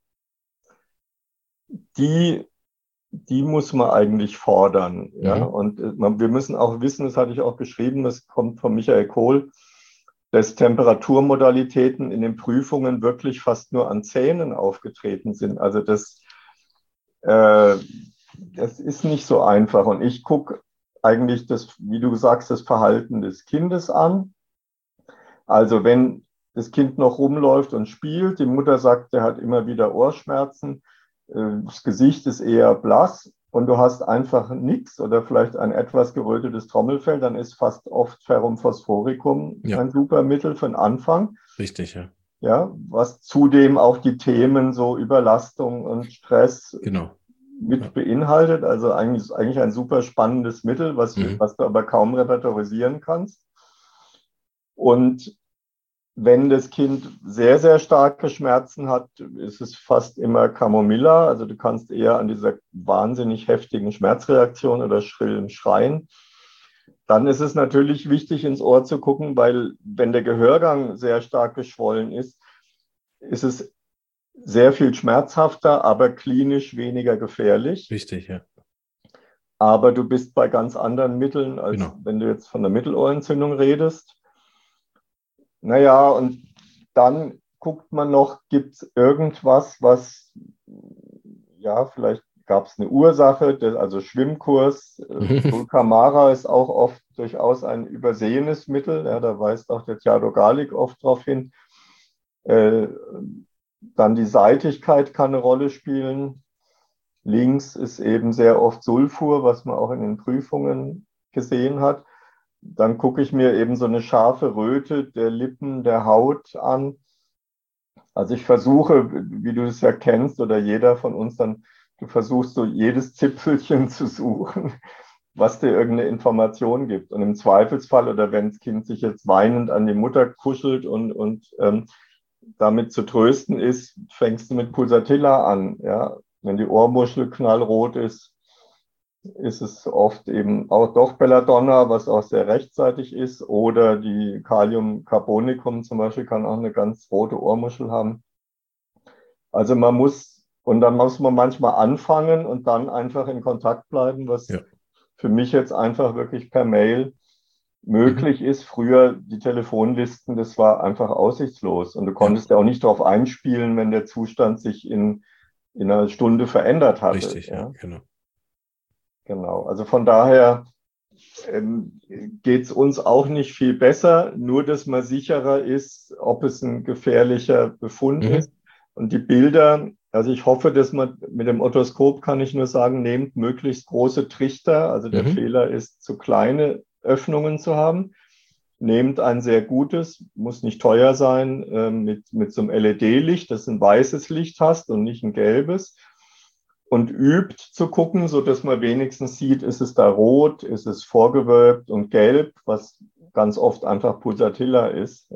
die, die muss man eigentlich fordern. Ja. Mhm. Und wir müssen auch wissen, das hatte ich auch geschrieben, das kommt von Michael Kohl, dass Temperaturmodalitäten in den Prüfungen wirklich fast nur an Zähnen aufgetreten sind. Also äh, das ist nicht so einfach. Und ich gucke eigentlich das, wie du sagst, das Verhalten des Kindes an. Also wenn das Kind noch rumläuft und spielt, die Mutter sagt, der hat immer wieder Ohrenschmerzen, das Gesicht ist eher blass und du hast einfach nichts oder vielleicht ein etwas gerötetes Trommelfell, dann ist fast oft Ferrum phosphoricum Ja, ein super Mittel für den Anfang. richtig, ja. Ja, was zudem auch die Themen so Überlastung und Stress Genau. mit Ja. beinhaltet. Also eigentlich ein super spannendes Mittel, Mhm. was du aber kaum repertorisieren kannst. Und wenn das Kind sehr, sehr starke Schmerzen hat, ist es fast immer Camomilla. Also du kannst eher an dieser wahnsinnig heftigen Schmerzreaktion oder schrillen Schreien. Dann ist es natürlich wichtig, ins Ohr zu gucken, weil wenn der Gehörgang sehr stark geschwollen ist es sehr viel schmerzhafter, aber klinisch weniger gefährlich. Richtig, ja. Aber du bist bei ganz anderen Mitteln, als Genau. wenn du jetzt von der Mittelohrentzündung redest. Naja, und dann guckt man noch, gibt es irgendwas, was, ja, vielleicht gab es eine Ursache, also Schwimmkurs. Dulcamara ist auch oft durchaus ein übersehenes Mittel. Ja, da weist auch der Thiago Galik oft darauf hin. Äh, Dann die Seitigkeit kann eine Rolle spielen. Links ist eben sehr oft Sulfur, was man auch in den Prüfungen gesehen hat. Dann gucke ich mir eben so eine scharfe Röte der Lippen, der Haut an. Also ich versuche, wie du es ja kennst oder jeder von uns dann, du versuchst so jedes Zipfelchen zu suchen, was dir irgendeine Information gibt. Und im Zweifelsfall oder wenn das Kind sich jetzt weinend an die Mutter kuschelt und damit zu trösten ist, fängst du mit Pulsatilla an. Ja? Wenn die Ohrmuschel knallrot ist es oft eben auch doch Belladonna, was auch sehr rechtzeitig ist. Oder die Kaliumcarbonicum zum Beispiel kann auch eine ganz rote Ohrmuschel haben. Also dann muss man manchmal anfangen und dann einfach in Kontakt bleiben, was für mich jetzt einfach wirklich per Mail möglich ist. Früher die Telefonlisten, das war einfach aussichtslos. Und du konntest ja auch nicht darauf einspielen, wenn der Zustand sich in einer Stunde verändert hatte. Richtig, ja, genau. Genau. Also von daher geht es uns auch nicht viel besser, nur dass man sicherer ist, ob es ein gefährlicher Befund ist. Und die Bilder, also ich hoffe, dass man mit dem Otoskop, kann ich nur sagen, nehmt möglichst große Trichter. Also der Fehler ist, zu kleine Öffnungen zu haben. Nehmt ein sehr gutes, muss nicht teuer sein, mit so einem LED-Licht, dass du ein weißes Licht hast und nicht ein gelbes. Und übt zu gucken, so dass man wenigstens sieht, ist es da rot, ist es vorgewölbt und gelb, was ganz oft einfach Pulsatilla ist.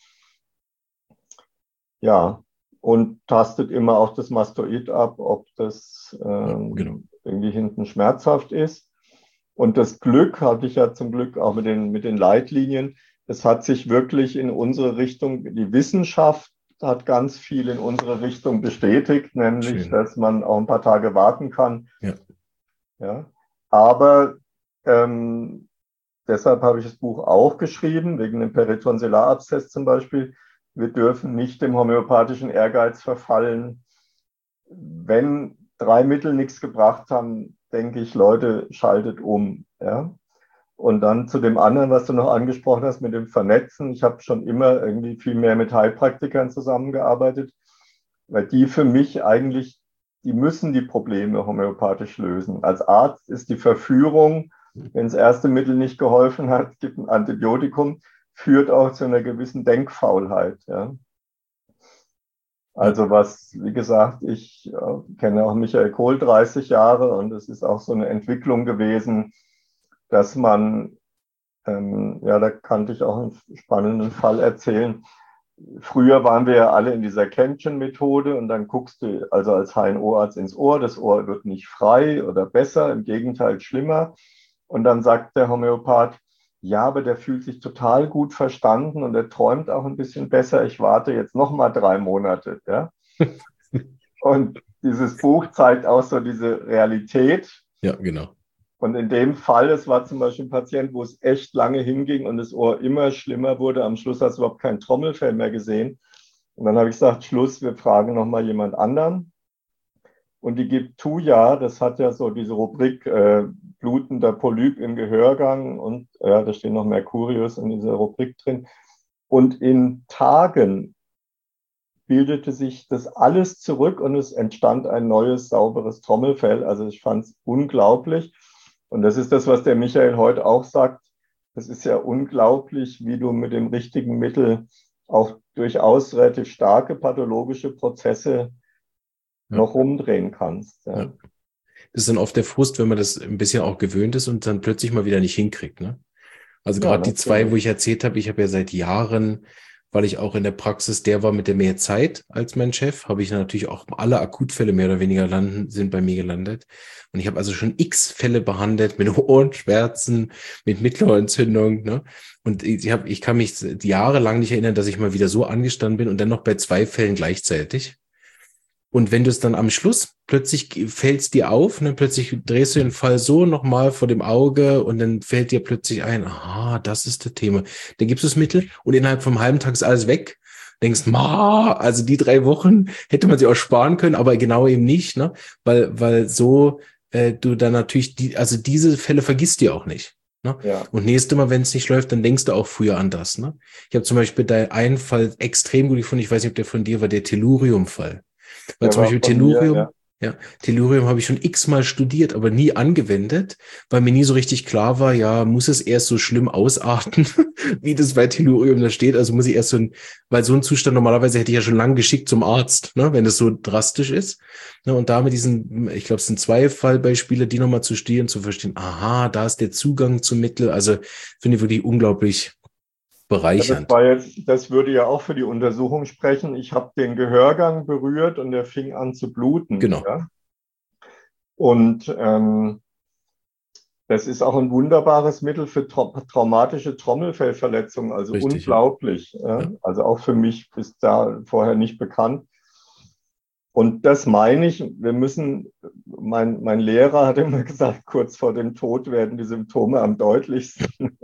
Ja, und tastet immer auch das Mastoid ab, ob das irgendwie hinten schmerzhaft ist. Und das Glück hatte ich ja zum Glück auch mit den Leitlinien. Es hat sich wirklich in unsere Richtung, die Wissenschaft hat ganz viel in unsere Richtung bestätigt, nämlich, dass man auch ein paar Tage warten kann. Ja. Aber deshalb habe ich das Buch auch geschrieben, wegen dem Peritonsillarabszess zum Beispiel. Wir dürfen nicht dem homöopathischen Ehrgeiz verfallen. Wenn 3 Mittel nichts gebracht haben, denke ich, Leute, schaltet um. Ja? Und dann zu dem anderen, was du noch angesprochen hast, mit dem Vernetzen. Ich habe schon immer irgendwie viel mehr mit Heilpraktikern zusammengearbeitet, weil die für mich eigentlich, die müssen die Probleme homöopathisch lösen. Als Arzt ist die Verführung, wenn das erste Mittel nicht geholfen hat, gibt ein Antibiotikum, führt auch zu einer gewissen Denkfaulheit. Ja? Also wie gesagt, ich kenne auch Michael Kohl 30 Jahre und es ist auch so eine Entwicklung gewesen, dass man, da kannte ich auch einen spannenden Fall erzählen. Früher waren wir ja alle in dieser Kännchen-Methode und dann guckst du also als HNO-Arzt ins Ohr, das Ohr wird nicht frei oder besser, im Gegenteil schlimmer. Und dann sagt der Homöopath, ja, aber der fühlt sich total gut verstanden und er träumt auch ein bisschen besser. Ich warte jetzt noch mal 3 Monate. Ja? Und dieses Buch zeigt auch so diese Realität. Ja, genau. Und in dem Fall, es war zum Beispiel ein Patient, wo es echt lange hinging und das Ohr immer schlimmer wurde. Am Schluss hast du überhaupt kein Trommelfell mehr gesehen. Und dann habe ich gesagt, Schluss, wir fragen noch mal jemand anderen. Und die gibt Thuja, das hat ja so diese Rubrik blutender Polyp im Gehörgang und da steht noch Mercurius in dieser Rubrik drin. Und in Tagen bildete sich das alles zurück und es entstand ein neues, sauberes Trommelfell. Also ich fand es unglaublich. Und das ist das, was der Michael heute auch sagt. Das ist ja unglaublich, wie du mit dem richtigen Mittel auch durchaus relativ starke pathologische Prozesse noch rumdrehen kannst. Ja. Das ist dann oft der Frust, wenn man das ein bisschen auch gewöhnt ist und dann plötzlich mal wieder nicht hinkriegt. Ne? Also gerade die 2, wo ich erzählt habe, ich habe ja seit Jahren, weil ich auch in der Praxis der war mit der mehr Zeit als mein Chef, habe ich natürlich auch alle Akutfälle mehr oder weniger sind bei mir gelandet. Und ich habe also schon x Fälle behandelt mit Ohrenschmerzen, mit Mittelohrentzündung. Ne? Und ich kann mich jahrelang nicht erinnern, dass ich mal wieder so angestanden bin und dann noch bei 2 Fällen gleichzeitig. Und wenn du es dann am Schluss plötzlich fällt es dir auf, ne, plötzlich drehst du den Fall so nochmal vor dem Auge und dann fällt dir plötzlich ein, aha, das ist das Thema. Dann gibst du das Mittel und innerhalb vom halben Tag ist alles weg. Denkst, also die 3 Wochen hätte man sich auch sparen können, aber genau eben nicht, ne, weil so du dann natürlich diese Fälle vergisst du auch nicht. Ne? Ja. Und nächstes Mal, wenn es nicht läuft, dann denkst du auch früher an das. Ne? Ich habe zum Beispiel einen Fall extrem gut gefunden, ich weiß nicht, ob der von dir war, der Tellurium-Fall. Weil zum Beispiel Tellurium, Ja, Tellurium habe ich schon x-mal studiert, aber nie angewendet, weil mir nie so richtig klar war, ja, muss es erst so schlimm ausarten, wie das bei Tellurium da steht. Also muss ich erst weil so ein Zustand normalerweise hätte ich ja schon lange geschickt zum Arzt, ne, wenn es so drastisch ist. Ne, und da mit diesen, ich glaube, es sind zwei Fallbeispiele, die nochmal zu studieren, zu verstehen, aha, da ist der Zugang zum Mittel. Also finde ich wirklich unglaublich Ja, das bereichernd. war jetzt, das würde ja auch für die Untersuchung sprechen. Ich habe den Gehörgang berührt und der fing an zu bluten. Genau, Ja? Und das ist auch ein wunderbares Mittel für traumatische Trommelfellverletzungen, also richtig, ja. unglaublich. Ja? Ja. Also auch für mich bis da vorher nicht bekannt. Und das meine ich, wir müssen, mein Lehrer hat immer gesagt, kurz vor dem Tod werden die Symptome am deutlichsten.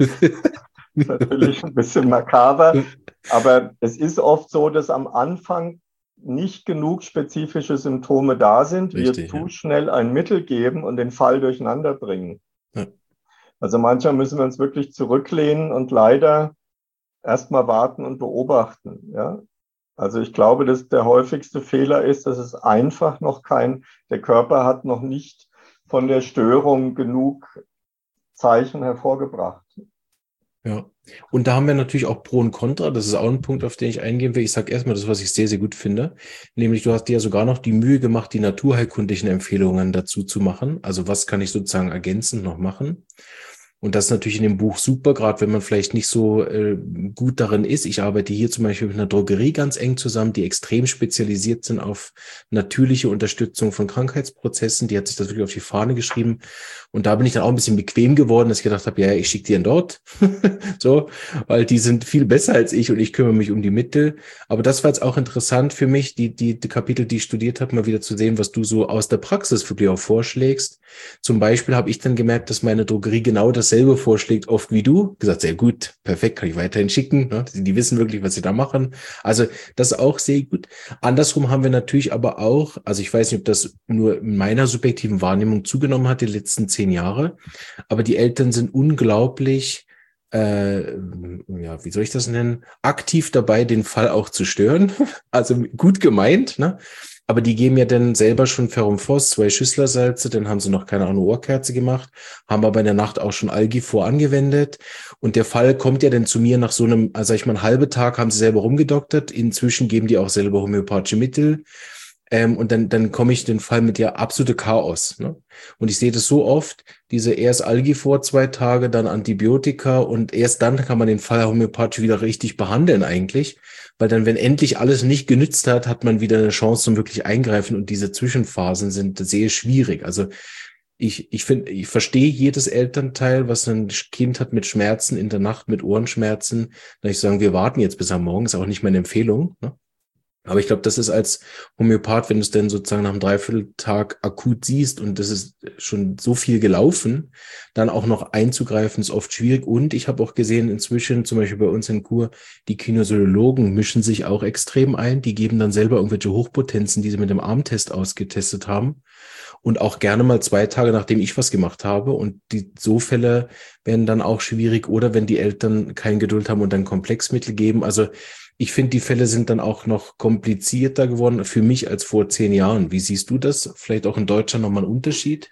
Ist natürlich ein bisschen makaber, aber es ist oft so, dass am Anfang nicht genug spezifische Symptome da sind, wir Richtig, ja. zu schnell ein Mittel geben und den Fall durcheinander bringen. Ja. Also manchmal müssen wir uns wirklich zurücklehnen und leider erstmal warten und beobachten. Ja? Also ich glaube, dass der häufigste Fehler ist, dass es einfach noch der Körper hat noch nicht von der Störung genug Zeichen hervorgebracht. Ja. Und da haben wir natürlich auch Pro und Contra. Das ist auch ein Punkt, auf den ich eingehen will. Ich sage erstmal das, was ich sehr, sehr gut finde. Nämlich, du hast dir ja sogar noch die Mühe gemacht, die naturheilkundlichen Empfehlungen dazu zu machen. Also was kann ich sozusagen ergänzend noch machen? Und das ist natürlich in dem Buch super, gerade wenn man vielleicht nicht so gut darin ist. Ich arbeite hier zum Beispiel mit einer Drogerie ganz eng zusammen, die extrem spezialisiert sind auf natürliche Unterstützung von Krankheitsprozessen. Die hat sich das wirklich auf die Fahne geschrieben. Und da bin ich dann auch ein bisschen bequem geworden, dass ich gedacht habe, ja, ich schicke die dann dort. So, weil die sind viel besser als ich und ich kümmere mich um die Mittel. Aber das war jetzt auch interessant für mich, die Kapitel, die ich studiert habe, mal wieder zu sehen, was du so aus der Praxis wirklich auch vorschlägst. Zum Beispiel habe ich dann gemerkt, dass meine Drogerie genau dasselbe vorschlägt, oft wie du. Gesagt, sehr gut, perfekt, kann ich weiterhin schicken. Ne? Die wissen wirklich, was sie da machen. Also das ist auch sehr gut. Andersrum haben wir natürlich aber auch, also ich weiß nicht, ob das nur in meiner subjektiven Wahrnehmung zugenommen hat, die letzten 10 Jahre, aber die Eltern sind unglaublich, ja, wie soll ich das nennen, aktiv dabei, den Fall auch zu stören. Also gut gemeint, ne? Aber die geben ja dann selber schon Ferrum-Phos, 2 Schüsslersalze, dann haben sie noch keine Ahnung, Ohrkerze gemacht, haben aber in der Nacht auch schon Algifor angewendet. Und der Fall kommt ja dann zu mir nach so einem, also sag ich mal, einen halben Tag haben sie selber rumgedoktert. Inzwischen geben die auch selber homöopathische Mittel. Und dann komme ich in den Fall mit ja absolute Chaos. Ne? Und ich sehe das so oft, diese erst Algi vor 2 Tage, dann Antibiotika und erst dann kann man den Fall homöopathisch wieder richtig behandeln eigentlich. Weil dann, wenn endlich alles nicht genützt hat, hat man wieder eine Chance zum wirklich Eingreifen und diese Zwischenphasen sind sehr schwierig. Also ich finde, ich verstehe jedes Elternteil, was ein Kind hat mit Schmerzen in der Nacht, mit Ohrenschmerzen. Da ich sagen, wir warten jetzt bis am Morgen, ist auch nicht meine Empfehlung. Ne? Aber ich glaube, das ist als Homöopath, wenn du es denn sozusagen nach einem Dreivierteltag akut siehst und das ist schon so viel gelaufen, dann auch noch einzugreifen, ist oft schwierig. Und ich habe auch gesehen, inzwischen, zum Beispiel bei uns in Kur, die Kinesiologen mischen sich auch extrem ein. Die geben dann selber irgendwelche Hochpotenzen, die sie mit dem Armtest ausgetestet haben. Und auch gerne mal 2 Tage, nachdem ich was gemacht habe. Und so Fälle werden dann auch schwierig. Oder wenn die Eltern keine Geduld haben und dann Komplexmittel geben. Also ich finde, die Fälle sind dann auch noch komplizierter geworden für mich als vor 10 Jahren. Wie siehst du das? Vielleicht auch in Deutschland nochmal ein Unterschied?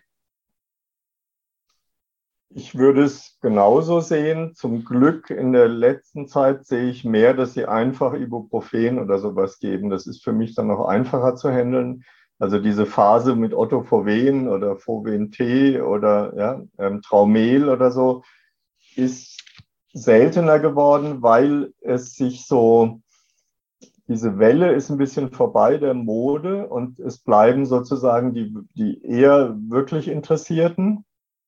Ich würde es genauso sehen. Zum Glück in der letzten Zeit sehe ich mehr, dass sie einfach Ibuprofen oder sowas geben. Das ist für mich dann noch einfacher zu handeln. Also diese Phase mit Ottofoven oder Foven-T oder ja, Traumel oder so ist seltener geworden, weil es sich so, diese Welle ist ein bisschen vorbei der Mode und es bleiben sozusagen die eher wirklich Interessierten.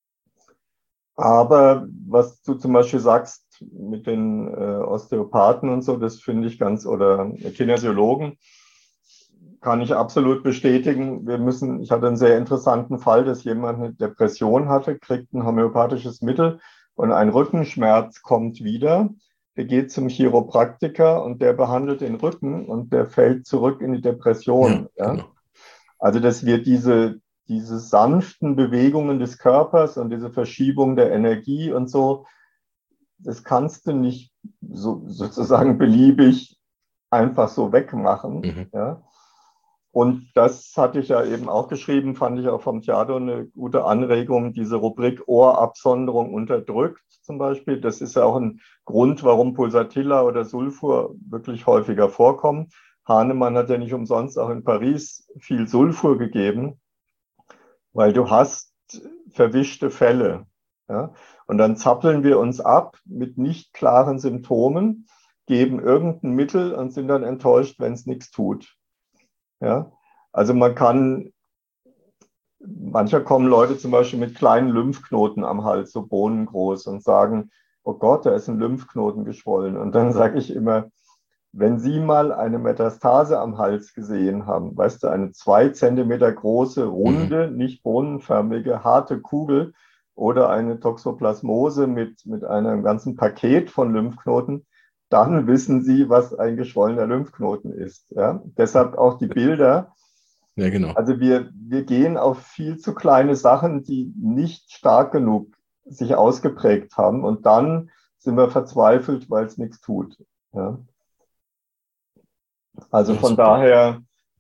Aber was du zum Beispiel sagst mit den Osteopathen und so, das finde ich ganz, oder Kinesiologen, kann ich absolut bestätigen. Ich hatte einen sehr interessanten Fall, dass jemand eine Depression hatte, kriegt ein homöopathisches Mittel und ein Rückenschmerz kommt wieder. Der geht zum Chiropraktiker und der behandelt den Rücken und der fällt zurück in die Ja, Depression. Ja? genau. Also, dass wir diese sanften Bewegungen des Körpers und diese Verschiebung der Energie und so, das kannst du nicht sozusagen beliebig einfach so wegmachen. Mhm. Ja? Und das hatte ich ja eben auch geschrieben, fand ich auch vom Theater eine gute Anregung, diese Rubrik Ohrabsonderung unterdrückt zum Beispiel. Das ist ja auch ein Grund, warum Pulsatilla oder Sulfur wirklich häufiger vorkommen. Hahnemann hat ja nicht umsonst auch in Paris viel Sulfur gegeben, weil du hast verwischte Fälle. Ja? Und dann zappeln wir uns ab mit nicht klaren Symptomen, geben irgendein Mittel und sind dann enttäuscht, wenn es nichts tut. Ja? Also mancher kommen Leute zum Beispiel mit kleinen Lymphknoten am Hals, so bohnengroß, und sagen, oh Gott, da ist ein Lymphknoten geschwollen. Und dann sage ich immer, wenn Sie mal eine Metastase am Hals gesehen haben, weißt du, eine 2 Zentimeter große, runde, nicht bohnenförmige, harte Kugel oder eine Toxoplasmose mit einem ganzen Paket von Lymphknoten, dann wissen Sie, was ein geschwollener Lymphknoten ist. Ja? Deshalb auch die Bilder. Ja, genau. Also wir gehen auf viel zu kleine Sachen, die nicht stark genug sich ausgeprägt haben, und dann sind wir verzweifelt, weil es nichts tut. Ja? Also Ja, von super. daher,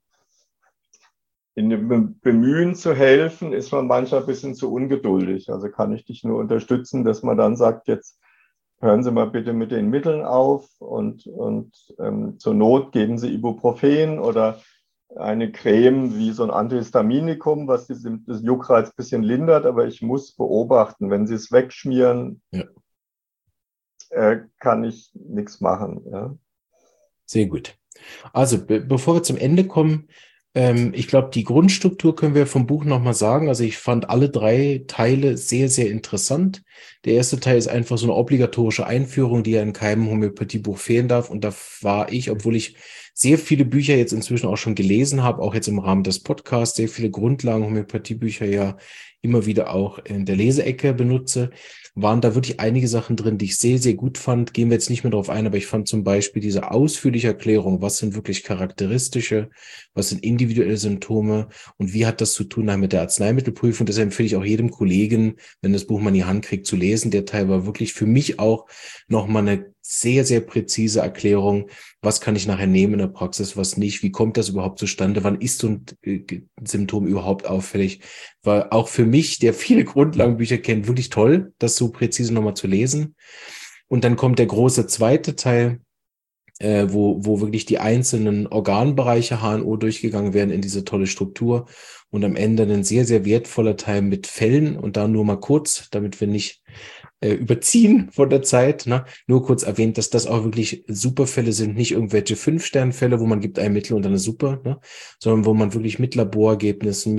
in dem Bemühen zu helfen, ist man manchmal ein bisschen zu ungeduldig. Also kann ich dich nur unterstützen, dass man dann sagt, jetzt hören Sie mal bitte mit den Mitteln auf und zur Not geben Sie Ibuprofen oder eine Creme wie so ein Antihistaminikum, was das Juckreiz ein bisschen lindert, aber ich muss beobachten, wenn Sie es wegschmieren, Ja, kann ich nichts machen. Ja. sehr gut. Also, bevor wir zum Ende kommen, ich glaube, die Grundstruktur können wir vom Buch nochmal sagen. Also, ich fand alle 3 Teile sehr, sehr interessant. Der erste Teil ist einfach so eine obligatorische Einführung, die ja in keinem Homöopathiebuch fehlen darf. Und da war ich, obwohl ich sehr viele Bücher jetzt inzwischen auch schon gelesen habe, auch jetzt im Rahmen des Podcasts, sehr viele Grundlagen Homöopathiebücher ja immer wieder auch in der Leseecke benutze, waren da wirklich einige Sachen drin, die ich sehr, sehr gut fand. Gehen wir jetzt nicht mehr drauf ein, aber ich fand zum Beispiel diese ausführliche Erklärung, was sind wirklich charakteristische, was sind individuelle Symptome und wie hat das zu tun mit der Arzneimittelprüfung. Das empfehle ich auch jedem Kollegen, wenn das Buch mal in die Hand kriegt, zu lesen. Der Teil war wirklich für mich auch nochmal eine sehr, sehr präzise Erklärung, was kann ich nachher nehmen in der Praxis, was nicht, wie kommt das überhaupt zustande, wann ist so ein Symptom überhaupt auffällig. War auch für mich, der viele Grundlagenbücher kennt, wirklich toll, das so präzise nochmal zu lesen. Und dann kommt der große zweite Teil, wo wirklich die einzelnen Organbereiche HNO durchgegangen werden in diese tolle Struktur und am Ende ein sehr, sehr wertvoller Teil mit Fällen und da nur mal kurz, damit wir nicht überziehen von der Zeit, ne? Nur kurz erwähnt, dass das auch wirklich Superfälle sind, nicht irgendwelche 5-Sterne-Fälle, wo man gibt ein Mittel und dann ist super, ne? Sondern wo man wirklich mit Laborergebnissen,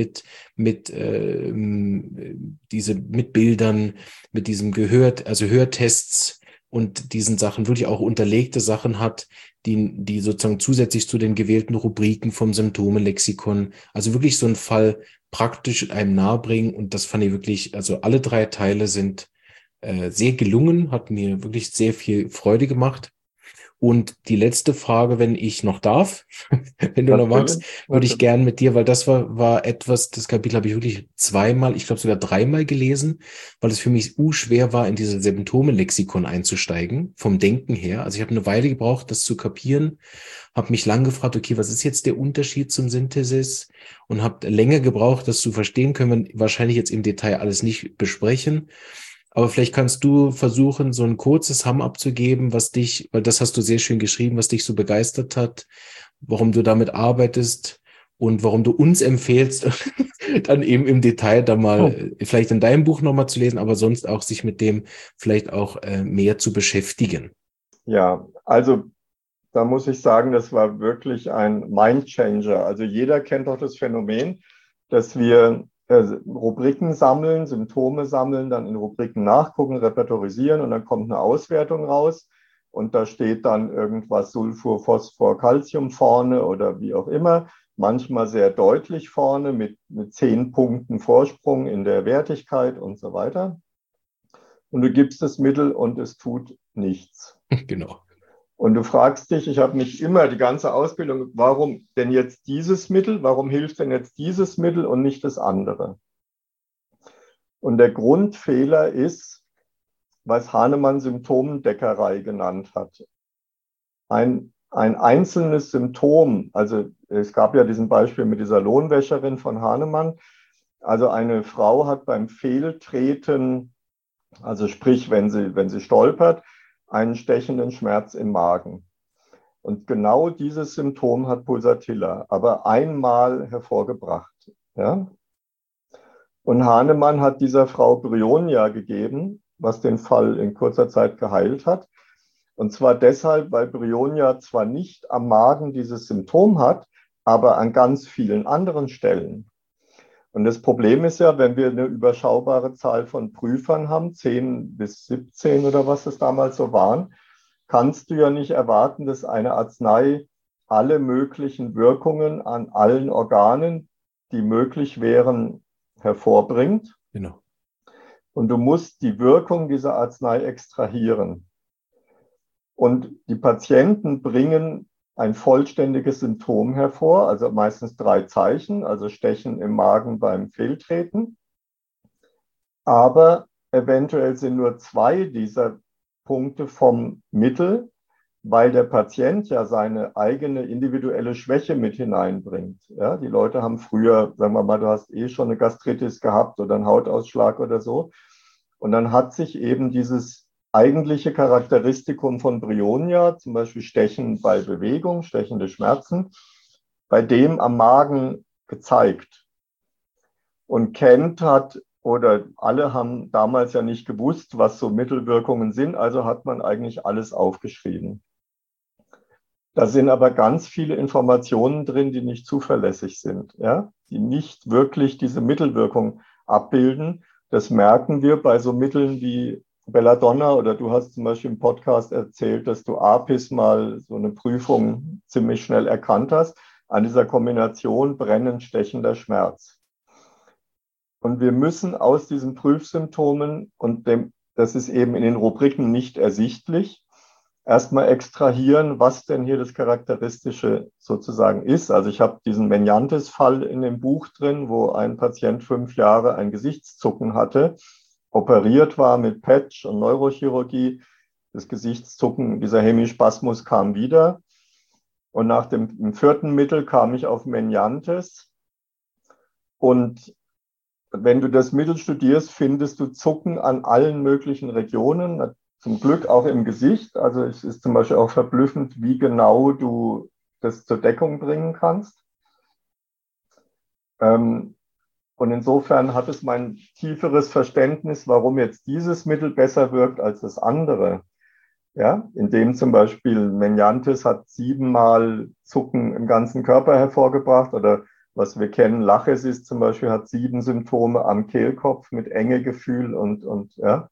mit Bildern, mit diesem also Hörtests und diesen Sachen wirklich auch unterlegte Sachen hat, die sozusagen zusätzlich zu den gewählten Rubriken vom Symptomelexikon, also wirklich so einen Fall praktisch einem nahebringen. Und das fand ich wirklich, also alle 3 Teile sind sehr gelungen, hat mir wirklich sehr viel Freude gemacht. Und die letzte Frage, wenn ich noch darf, wenn du noch magst, Natürlich, würde ich natürlich. gern mit dir, weil das war etwas, das Kapitel habe ich wirklich 2-mal, ich glaube sogar 3-mal gelesen, weil es für mich schwer war, in diese Symptome-Lexikon einzusteigen, vom Denken her. Also ich habe eine Weile gebraucht, das zu kapieren, habe mich lang gefragt, okay, was ist jetzt der Unterschied zum Synthesis? Und habe länger gebraucht, das zu verstehen, können wir wahrscheinlich jetzt im Detail alles nicht besprechen. Aber vielleicht kannst du versuchen, so ein kurzes Hum abzugeben, was dich, weil das hast du sehr schön geschrieben, was dich so begeistert hat, warum du damit arbeitest und warum du uns empfehlst, dann eben im Detail da mal vielleicht in deinem Buch nochmal zu lesen, aber sonst auch sich mit dem vielleicht auch mehr zu beschäftigen. Ja, also da muss ich sagen, das war wirklich ein Mindchanger. Also jeder kennt doch das Phänomen, dass wir Rubriken sammeln, Symptome sammeln, dann in Rubriken nachgucken, repertorisieren und dann kommt eine Auswertung raus und da steht dann irgendwas Sulfur, Phosphor, Calcium vorne oder wie auch immer, manchmal sehr deutlich vorne mit 10 Punkten Vorsprung in der Wertigkeit und so weiter. Und du gibst das Mittel und es tut nichts. Genau. Und du fragst dich, ich habe mich immer die ganze Ausbildung, warum denn jetzt dieses Mittel, warum hilft denn jetzt dieses Mittel und nicht das andere? Und der Grundfehler ist, was Hahnemann Symptomdeckerei genannt hat. Ein ein einzelnes Symptom, also es gab ja diesen Beispiel mit dieser Lohnwäscherin von Hahnemann, also eine Frau hat beim Fehltreten, also sprich, wenn sie stolpert, einen stechenden Schmerz im Magen. Und genau dieses Symptom hat Pulsatilla, aber einmal hervorgebracht. Ja? Und Hahnemann hat dieser Frau Bryonia gegeben, was den Fall in kurzer Zeit geheilt hat. Und zwar deshalb, weil Bryonia zwar nicht am Magen dieses Symptom hat, aber an ganz vielen anderen Stellen. Und das Problem ist ja, wenn wir eine überschaubare Zahl von Prüfern haben, 10 bis 17 oder was es damals so waren, kannst du ja nicht erwarten, dass eine Arznei alle möglichen Wirkungen an allen Organen, die möglich wären, hervorbringt. Genau. Und du musst die Wirkung dieser Arznei extrahieren. Und die Patienten bringen ein vollständiges Symptom hervor, also meistens 3 Zeichen, also Stechen im Magen beim Fehltreten. Aber eventuell sind nur 2 dieser Punkte vom Mittel, weil der Patient ja seine eigene individuelle Schwäche mit hineinbringt. Ja, die Leute haben früher, sagen wir mal, du hast schon eine Gastritis gehabt oder einen Hautausschlag oder so. Und dann hat sich eben dieses eigentliche Charakteristikum von Bryonia, zum Beispiel Stechen bei Bewegung, stechende Schmerzen, bei dem am Magen gezeigt. Und Kent hat, oder alle haben damals ja nicht gewusst, was so Mittelwirkungen sind, also hat man eigentlich alles aufgeschrieben. Da sind aber ganz viele Informationen drin, die nicht zuverlässig sind, ja? Die nicht wirklich diese Mittelwirkung abbilden. Das merken wir bei so Mitteln wie Belladonna, oder du hast zum Beispiel im Podcast erzählt, dass du Apis mal so eine Prüfung ziemlich schnell erkannt hast, an dieser Kombination brennend stechender Schmerz. Und wir müssen aus diesen Prüfsymptomen, und das ist eben in den Rubriken nicht ersichtlich, erstmal extrahieren, was denn hier das Charakteristische sozusagen ist. Also ich habe diesen Menyantis-Fall in dem Buch drin, wo ein Patient 5 Jahre ein Gesichtszucken hatte, operiert war mit Patch und Neurochirurgie. Das Gesichtszucken, dieser Hemispasmus kam wieder. Und nach dem 4. Mittel kam ich auf Menyantis. Und wenn du das Mittel studierst, findest du Zucken an allen möglichen Regionen, zum Glück auch im Gesicht. Also es ist zum Beispiel auch verblüffend, wie genau du das zur Deckung bringen kannst. Und insofern hat es mein tieferes Verständnis, warum jetzt dieses Mittel besser wirkt als das andere. Ja, indem zum Beispiel Menyantis hat 7-mal Zucken im ganzen Körper hervorgebracht, oder was wir kennen, Lachesis zum Beispiel hat 7 Symptome am Kehlkopf mit Engegefühl und ja.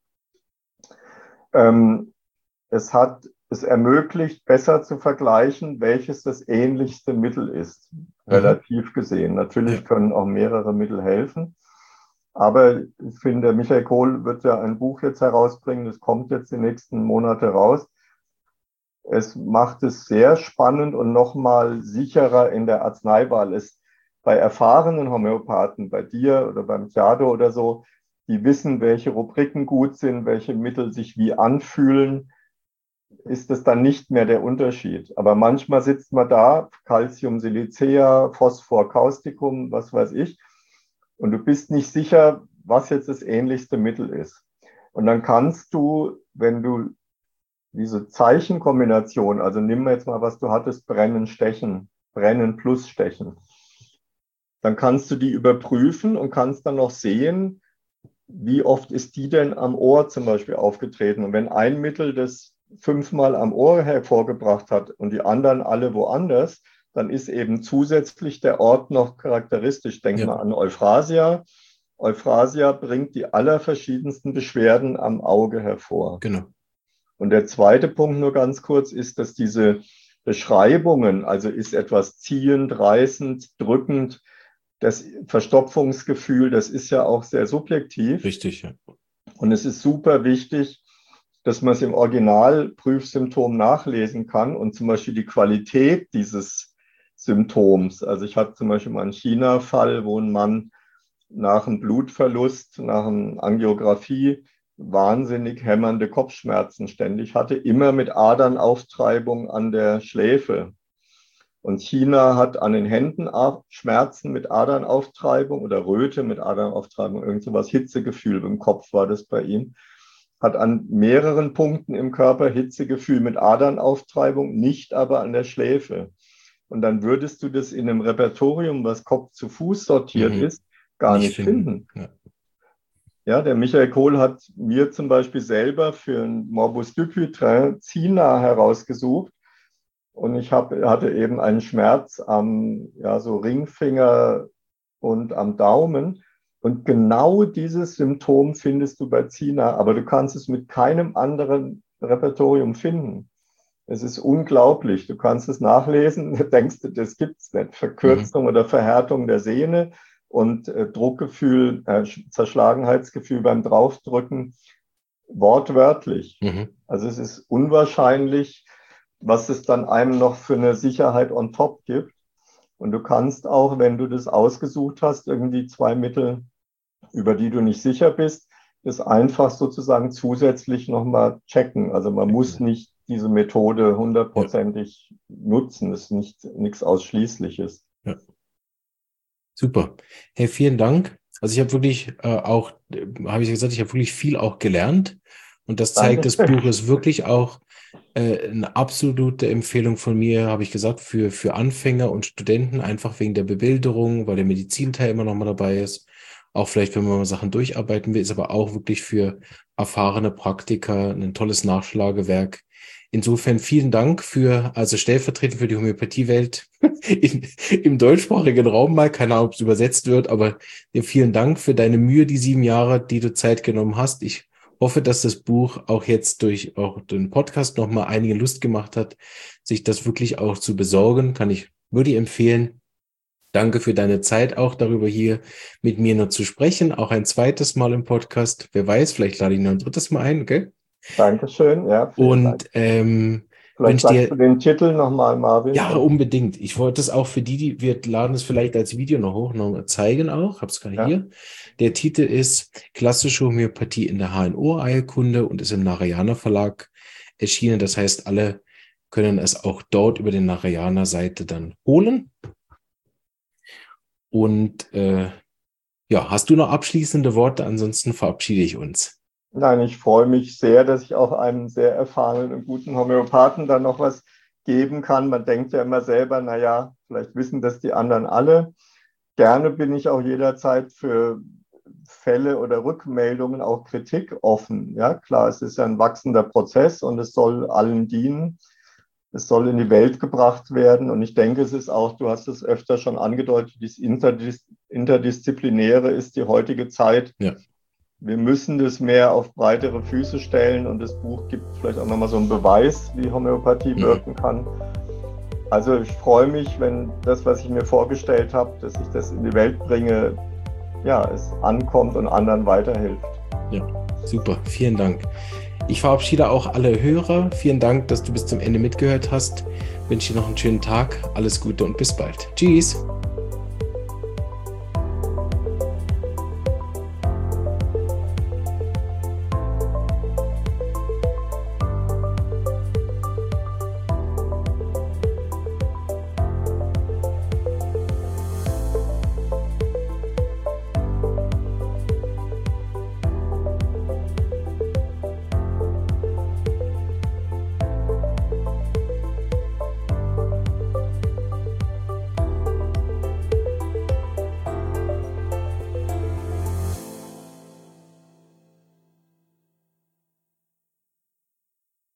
Es ermöglicht, besser zu vergleichen, welches das ähnlichste Mittel ist, relativ gesehen. Natürlich können auch mehrere Mittel helfen. Aber ich finde, Michael Kohl wird ja ein Buch jetzt herausbringen, das kommt jetzt die nächsten Monate raus. Es macht es sehr spannend und nochmal sicherer in der Arzneiwahl. Bei erfahrenen Homöopathen, bei dir oder beim Chiado oder so, die wissen, welche Rubriken gut sind, welche Mittel sich wie anfühlen, ist es dann nicht mehr der Unterschied. Aber manchmal sitzt man da, Calcium Silicea, Phosphor Causticum, was weiß ich, und du bist nicht sicher, was jetzt das ähnlichste Mittel ist. Und dann kannst du, wenn du diese Zeichenkombination, also nimm jetzt mal, was du hattest, Brennen, Stechen, Brennen plus Stechen, dann kannst du die überprüfen und kannst dann noch sehen, wie oft ist die denn am Ohr zum Beispiel aufgetreten. Und wenn ein Mittel das 5-mal am Ohr hervorgebracht hat und die anderen alle woanders, dann ist eben zusätzlich der Ort noch charakteristisch. Denk mal an Euphrasia. Euphrasia bringt die allerverschiedensten Beschwerden am Auge hervor. Genau. Und der zweite Punkt nur ganz kurz ist, dass diese Beschreibungen, also ist etwas ziehend, reißend, drückend, das Verstopfungsgefühl, das ist ja auch sehr subjektiv. Richtig, ja. Und es ist super wichtig, dass man es im Originalprüfsymptom nachlesen kann und zum Beispiel die Qualität dieses Symptoms. Also ich hatte zum Beispiel mal einen China-Fall, wo ein Mann nach einem Blutverlust, nach einer Angiografie wahnsinnig hämmernde Kopfschmerzen ständig hatte, immer mit Adernauftreibung an der Schläfe. Und China hat an den Händen Schmerzen mit Adernauftreibung oder Röte mit Adernauftreibung, irgend sowas, Hitzegefühl im Kopf war das bei ihm. Hat an mehreren Punkten im Körper Hitzegefühl mit Adernauftreibung, nicht aber an der Schläfe. Und dann würdest du das in einem Repertorium, was Kopf zu Fuß sortiert ist, gar nicht finden. Ja, der Michael Kohl hat mir zum Beispiel selber für ein Morbus Dupuytren Zina herausgesucht. Und ich hatte eben einen Schmerz am so Ringfinger und am Daumen. Und genau dieses Symptom findest du bei Zina, aber du kannst es mit keinem anderen Repertorium finden. Es ist unglaublich. Du kannst es nachlesen, denkst du, das gibt es nicht. Verkürzung oder Verhärtung der Sehne und Druckgefühl, Zerschlagenheitsgefühl beim Draufdrücken, wortwörtlich. Also es ist unwahrscheinlich, was es dann einem noch für eine Sicherheit on top gibt. Und du kannst auch, wenn du das ausgesucht hast, irgendwie 2 Mittel, über die du nicht sicher bist, das einfach sozusagen zusätzlich nochmal checken. Also man muss nicht diese Methode 100%ig nutzen. Das ist nichts Ausschließliches. Ja. Super. Hey, vielen Dank. Also ich habe wirklich habe ich gesagt, ich habe wirklich viel auch gelernt. Und das zeigt, das Buch ist wirklich auch eine absolute Empfehlung von mir, habe ich gesagt, für Anfänger und Studenten, einfach wegen der Bebilderung, weil der Medizinteil immer noch mal dabei ist. Auch vielleicht, wenn man mal Sachen durcharbeiten will, ist aber auch wirklich für erfahrene Praktiker ein tolles Nachschlagewerk. Insofern vielen Dank also stellvertretend für die Homöopathiewelt im deutschsprachigen Raum mal, keine Ahnung, ob es übersetzt wird, aber dir vielen Dank für deine Mühe, die 7 Jahre, die du Zeit genommen hast. Ich hoffe, dass das Buch auch jetzt durch auch den Podcast nochmal einige Lust gemacht hat, sich das wirklich auch zu besorgen. Würde ich empfehlen. Danke für deine Zeit, auch darüber hier mit mir noch zu sprechen. Auch ein zweites Mal im Podcast. Wer weiß, vielleicht lade ich noch ein drittes Mal ein, okay? Dankeschön, ja. Und vielleicht sagst du den Titel nochmal, Marvin. Ja, unbedingt. Ich wollte es auch für wir laden es vielleicht als Video noch zeigen auch. Hab's gerade hier. Der Titel ist Klassische Homöopathie in der HNO-Heilkunde und ist im Narayana Verlag erschienen. Das heißt, alle können es auch dort über den Narayana-Seite dann holen. Und hast du noch abschließende Worte? Ansonsten verabschiede ich uns. Nein, ich freue mich sehr, dass ich auch einem sehr erfahrenen und guten Homöopathen dann noch was geben kann. Man denkt ja immer selber, naja, vielleicht wissen das die anderen alle. Gerne bin ich auch jederzeit für Fälle oder Rückmeldungen, auch Kritik offen. Ja, klar, es ist ja ein wachsender Prozess und es soll allen dienen. Es soll in die Welt gebracht werden. Und ich denke, es ist auch, du hast es öfter schon angedeutet, dieses Interdisziplinäre ist die heutige Zeit. Ja. Wir müssen das mehr auf breitere Füße stellen und das Buch gibt vielleicht auch nochmal so einen Beweis, wie Homöopathie wirken kann. Also ich freue mich, wenn das, was ich mir vorgestellt habe, dass ich das in die Welt bringe, es ankommt und anderen weiterhilft. Ja, super. Vielen Dank. Ich verabschiede auch alle Hörer. Vielen Dank, dass du bis zum Ende mitgehört hast. Ich wünsche dir noch einen schönen Tag. Alles Gute und bis bald. Tschüss.